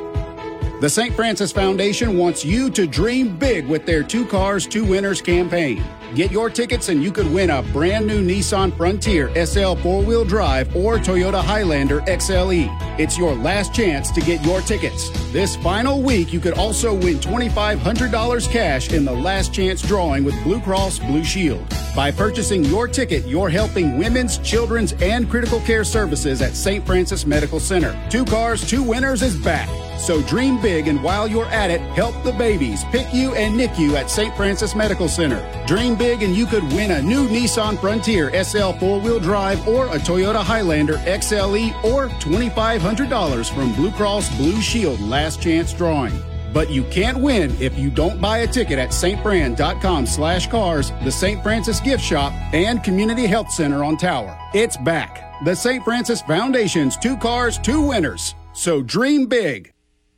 The St. Francis Foundation wants you to dream big with their 2 Cars, 2 Winners campaign. Get your tickets and you could win a brand new Nissan Frontier SL 4-wheel drive or Toyota Highlander XLE. It's your last chance to get your tickets. This final week, you could also win $2,500 cash in the last chance drawing with Blue Cross Blue Shield. By purchasing your ticket, you're helping women's, children's, and critical care services at St. Francis Medical Center. 2 Cars, 2 Winners is back. So dream big, and while you're at it, help the babies pick you and nick you at St. Francis Medical Center. Dream big and you could win a new Nissan Frontier SL 4-wheel drive or a Toyota Highlander XLE or $2,500 from Blue Cross Blue Shield last chance drawing. But you can't win if you don't buy a ticket at stfran.com/cars, the St. Francis Gift Shop, and Community Health Center on Tower. It's back. The St. Francis Foundation's 2 Cars, 2 Winners. So dream big.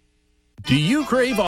Do you crave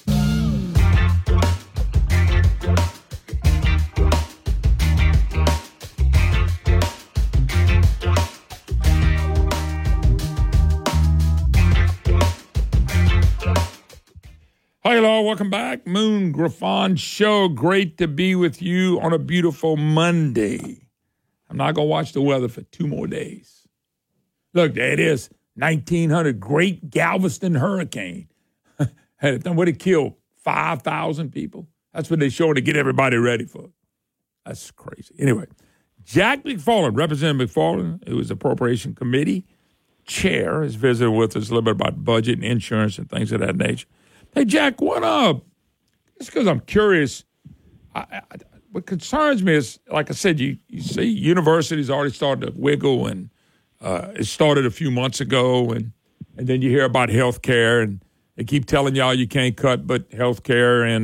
Hi, hello, welcome back. Moon Griffon Show. Great to be with you on a beautiful Monday. I'm not going to watch the weather for 2 more days. Look, there it is. 1900, Great Galveston Hurricane. Would it kill 5,000 people? That's what they're showing to get everybody ready for. That's crazy. Anyway, Jack McFarland, Representative McFarland, who is Appropriation Committee Chair, is visiting with us a little bit about budget and insurance and things of that nature. Hey, Jack, what up? Just because I'm curious, what concerns me is, like I said, you see universities already started to wiggle, and it started a few months ago, and then you hear about health care, and they keep telling y'all you can't cut but health care and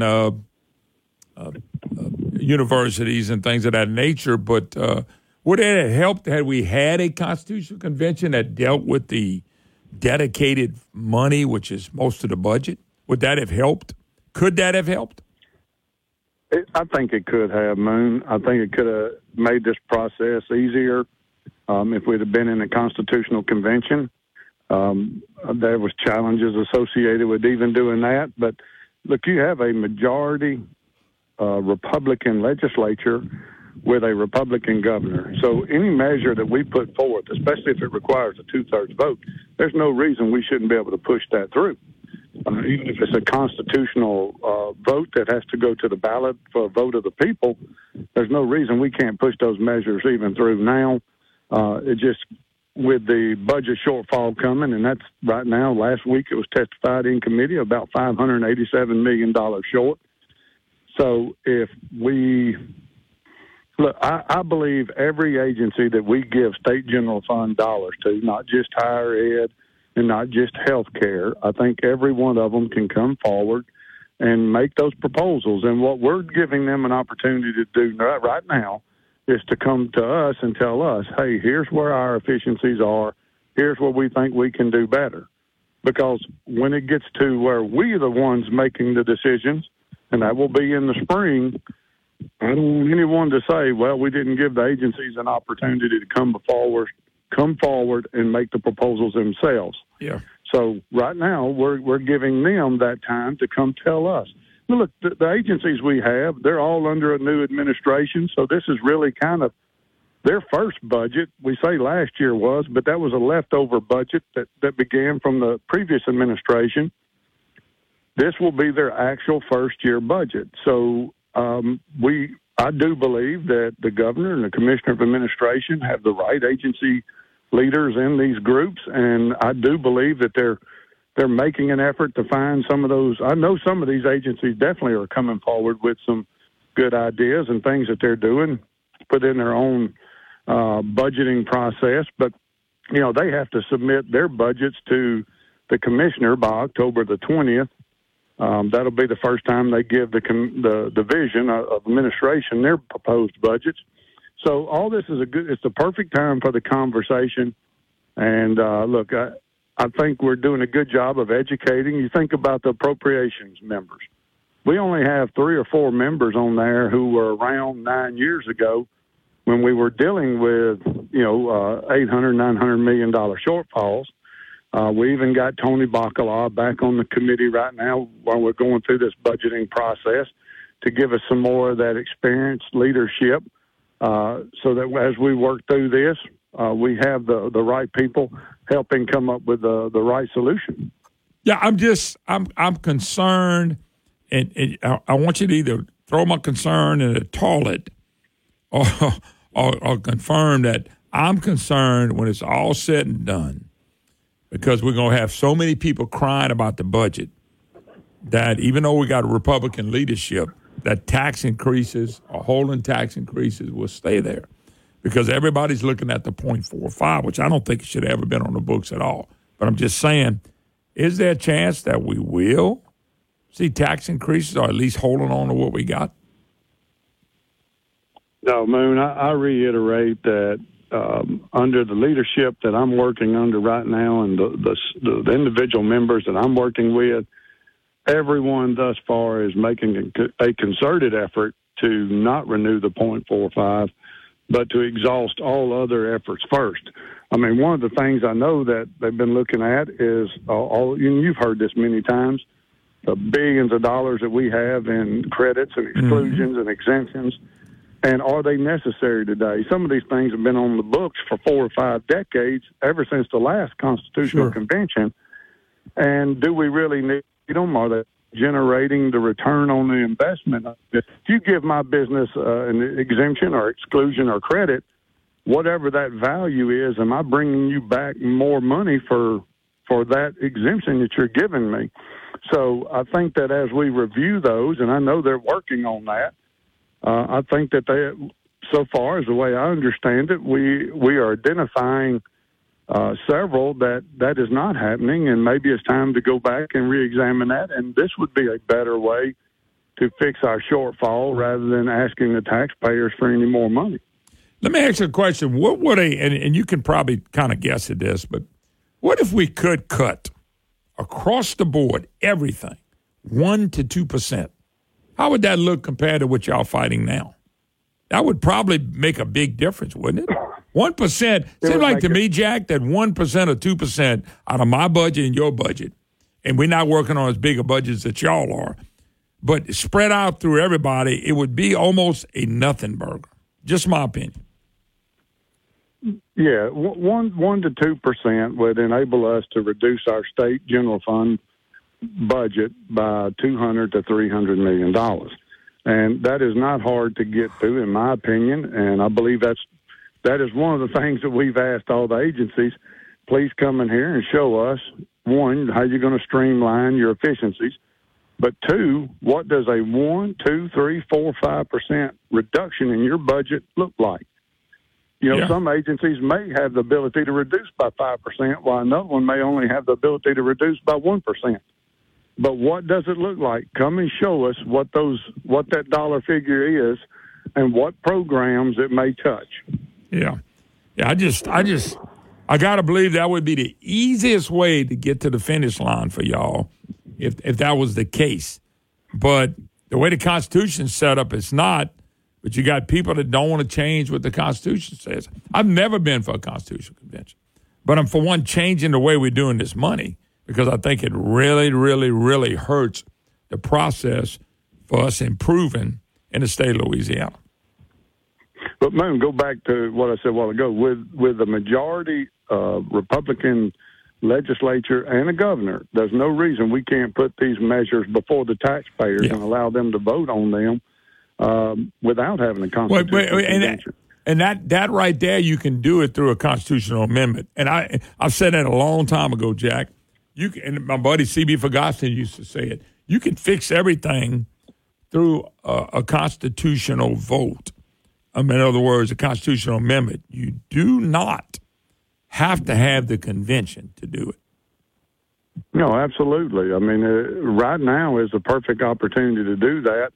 universities and things of that nature. But would it have helped had we had a constitutional convention that dealt with the dedicated money, which is most of the budget? Would that have helped? Could that have helped? I think it could have, Moon. I think it could have made this process easier if we'd have been in a constitutional convention. There was challenges associated with even doing that. But, look, you have a majority Republican legislature with a Republican governor. So any measure that we put forth, especially if it requires a 2/3 vote, there's no reason we shouldn't be able to push that through. Even if it's a constitutional vote that has to go to the ballot for a vote of the people, there's no reason we can't push those measures even through now. It just with the budget shortfall coming, and that's right now, last week it was testified in committee, about $587 million short. So if we look, I believe every agency that we give state general fund dollars to, not just higher ed and not just health care, I think every one of them can come forward and make those proposals. And what we're giving them an opportunity to do right now is to come to us and tell us, hey, here's where our efficiencies are. Here's what we think we can do better. Because when it gets to where we're the ones making the decisions, and that will be in the spring, I don't want anyone to say, well, we didn't give the agencies an opportunity to come forward and make the proposals themselves. Yeah. So right now we're giving them that time to come tell us. Now, look, the agencies we have, they're all under a new administration, so this is really kind of their first budget. We say last year was, but that was a leftover budget that began from the previous administration. This will be their actual first-year budget. So I do believe that the governor and the commissioner of administration have the right agency leaders in these groups, and I do believe that they're making an effort to find some of those. I know some of these agencies definitely are coming forward with some good ideas and things that they're doing, put in their own budgeting process. But, you know, they have to submit their budgets to the commissioner by October the 20th. That'll be the first time they give the division of administration their proposed budgets. So all this is it's the perfect time for the conversation. And look, I think we're doing a good job of educating. You think about the appropriations members. We only have 3 or 4 members on there who were around 9 years ago when we were dealing with, $800, $900 million shortfalls. We even got Tony Bacala back on the committee right now while we're going through this budgeting process to give us some more of that experienced leadership so that as we work through this, we have the right people helping come up with the right solution. Yeah, I'm concerned, and I want you to either throw my concern in the toilet or confirm that I'm concerned when it's all said and done, because we're going to have so many people crying about the budget that even though we got a Republican leadership, that tax increases or holding tax increases will stay there because everybody's looking at the 0.45, which I don't think it should have ever been on the books at all. But I'm just saying, is there a chance that we will see tax increases or at least holding on to what we got? No, Moon, I reiterate that under the leadership that I'm working under right now and the individual members that I'm working with, everyone thus far is making a concerted effort to not renew the 0.45, but to exhaust all other efforts first. I mean, one of the things I know that they've been looking at is, and you've heard this many times, the billions of dollars that we have in credits and exclusions and exemptions. And are they necessary today? Some of these things have been on the books for 4 or 5 decades, ever since the last Constitutional Convention. And do we really need them? Are they generating the return on the investment? If you give my business an exemption or exclusion or credit, whatever that value is, am I bringing you back more money for that exemption that you're giving me? So I think that as we review those, and I know they're working on that, I think that so far, as the way I understand it, we are identifying several that is not happening, and maybe it's time to go back and reexamine that. And this would be a better way to fix our shortfall rather than asking the taxpayers for any more money. Let me ask you a question. What would and you can probably kind of guess at this, but what if we could cut across the board everything 1% to 2%? How would that look compared to what y'all fighting now? That would probably make a big difference, wouldn't it? 1%. Seems like to me, Jack, that 1% or 2% out of my budget and your budget, and we're not working on as big a budgets that y'all are, but spread out through everybody, it would be almost a nothing burger. Just my opinion. Yeah, 1 to 2% would enable us to reduce our state general fund budget by $200 to $300 million. And that is not hard to get through, in my opinion, and I believe that's that is one of the things that we've asked all the agencies. Please come in here and show us, one, how you're going to streamline your efficiencies, but two, what does a 1, 2, 3, 4, 5% reduction in your budget look like? You know, some agencies may have the ability to reduce by 5%, while another one may only have the ability to reduce by 1%. But what does it look like? Come and show us what that dollar figure is and what programs it may touch. Yeah. I got to believe that would be the easiest way to get to the finish line for y'all if that was the case. But the way the Constitution's set up, it's not. But you got people that don't want to change what the Constitution says. I've never been for a constitutional convention. But I'm for one changing the way we're doing this money because I think it really, really, really hurts the process for us improving in the state of Louisiana. But, Moon, go back to what I said a while ago. With the majority Republican legislature and a governor, there's no reason we can't put these measures before the taxpayers and allow them to vote on them without having a constitutional convention. And that right there, you can do it through a constitutional amendment. And I've said that a long time ago, Jack. And my buddy C.B. Ferguson used to say it. You can fix everything through a constitutional vote. In other words, a constitutional amendment. You do not have to have the convention to do it. No, absolutely. I mean, right now is the perfect opportunity to do that.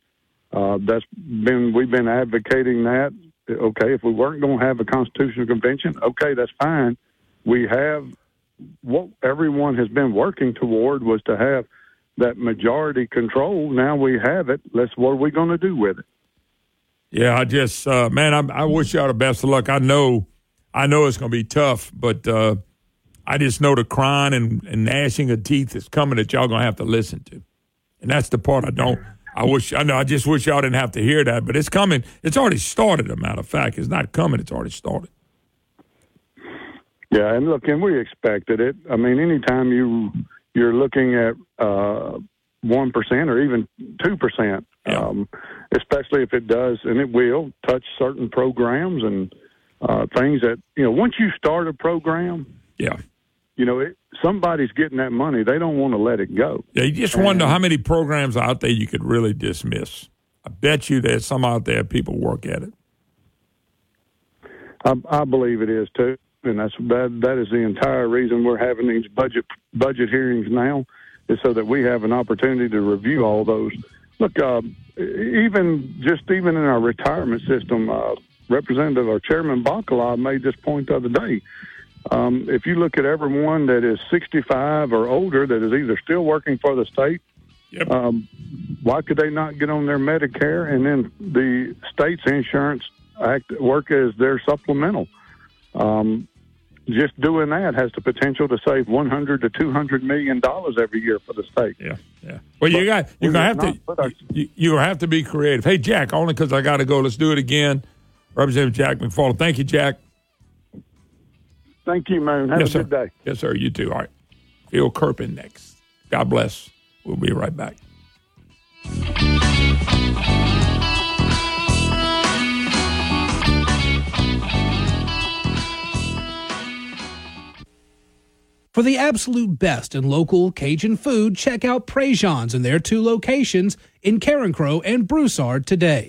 We've been advocating that. Okay, if we weren't going to have a constitutional convention, okay, that's fine. We have what everyone has been working toward was to have that majority control. Now we have it. What are we going to do with it? Yeah, I just, I wish y'all the best of luck. I know it's going to be tough, but I just know the crying and gnashing of teeth is coming that y'all going to have to listen to. And that's the part I just wish y'all didn't have to hear that, but it's coming. It's already started, as a matter of fact. It's not coming. It's already started. Yeah, and look, and we expected it. I mean, anytime you're looking at 1% or even 2%, especially if it does, and it will, touch certain programs and things that, once you start a program, somebody's getting that money. They don't want to let it go. Yeah, you just wonder how many programs out there you could really dismiss. I bet you there's some out there people work at it. I believe it is, too. And that is the entire reason we're having these budget hearings now, is so that we have an opportunity to review all those. Look, even in our retirement system, Representative or Chairman Bacala made this point the other day. If you look at everyone that is 65 or older that is either still working for the state, why could they not get on their Medicare and then the state's insurance work as their supplemental? Just doing that has the potential to save $100 to $200 million every year for the state. Yeah. Well, you're gonna have to be creative. Hey, Jack, only because I got to go. Let's do it again. Representative Jack McFarland. Thank you, Jack. Thank you, man. Have a good day. Yes, sir. You too. All right. Phil Kerpen next. God bless. We'll be right back. For the absolute best in local Cajun food, check out Prejean's in their 2 locations in Carencro and Broussard today.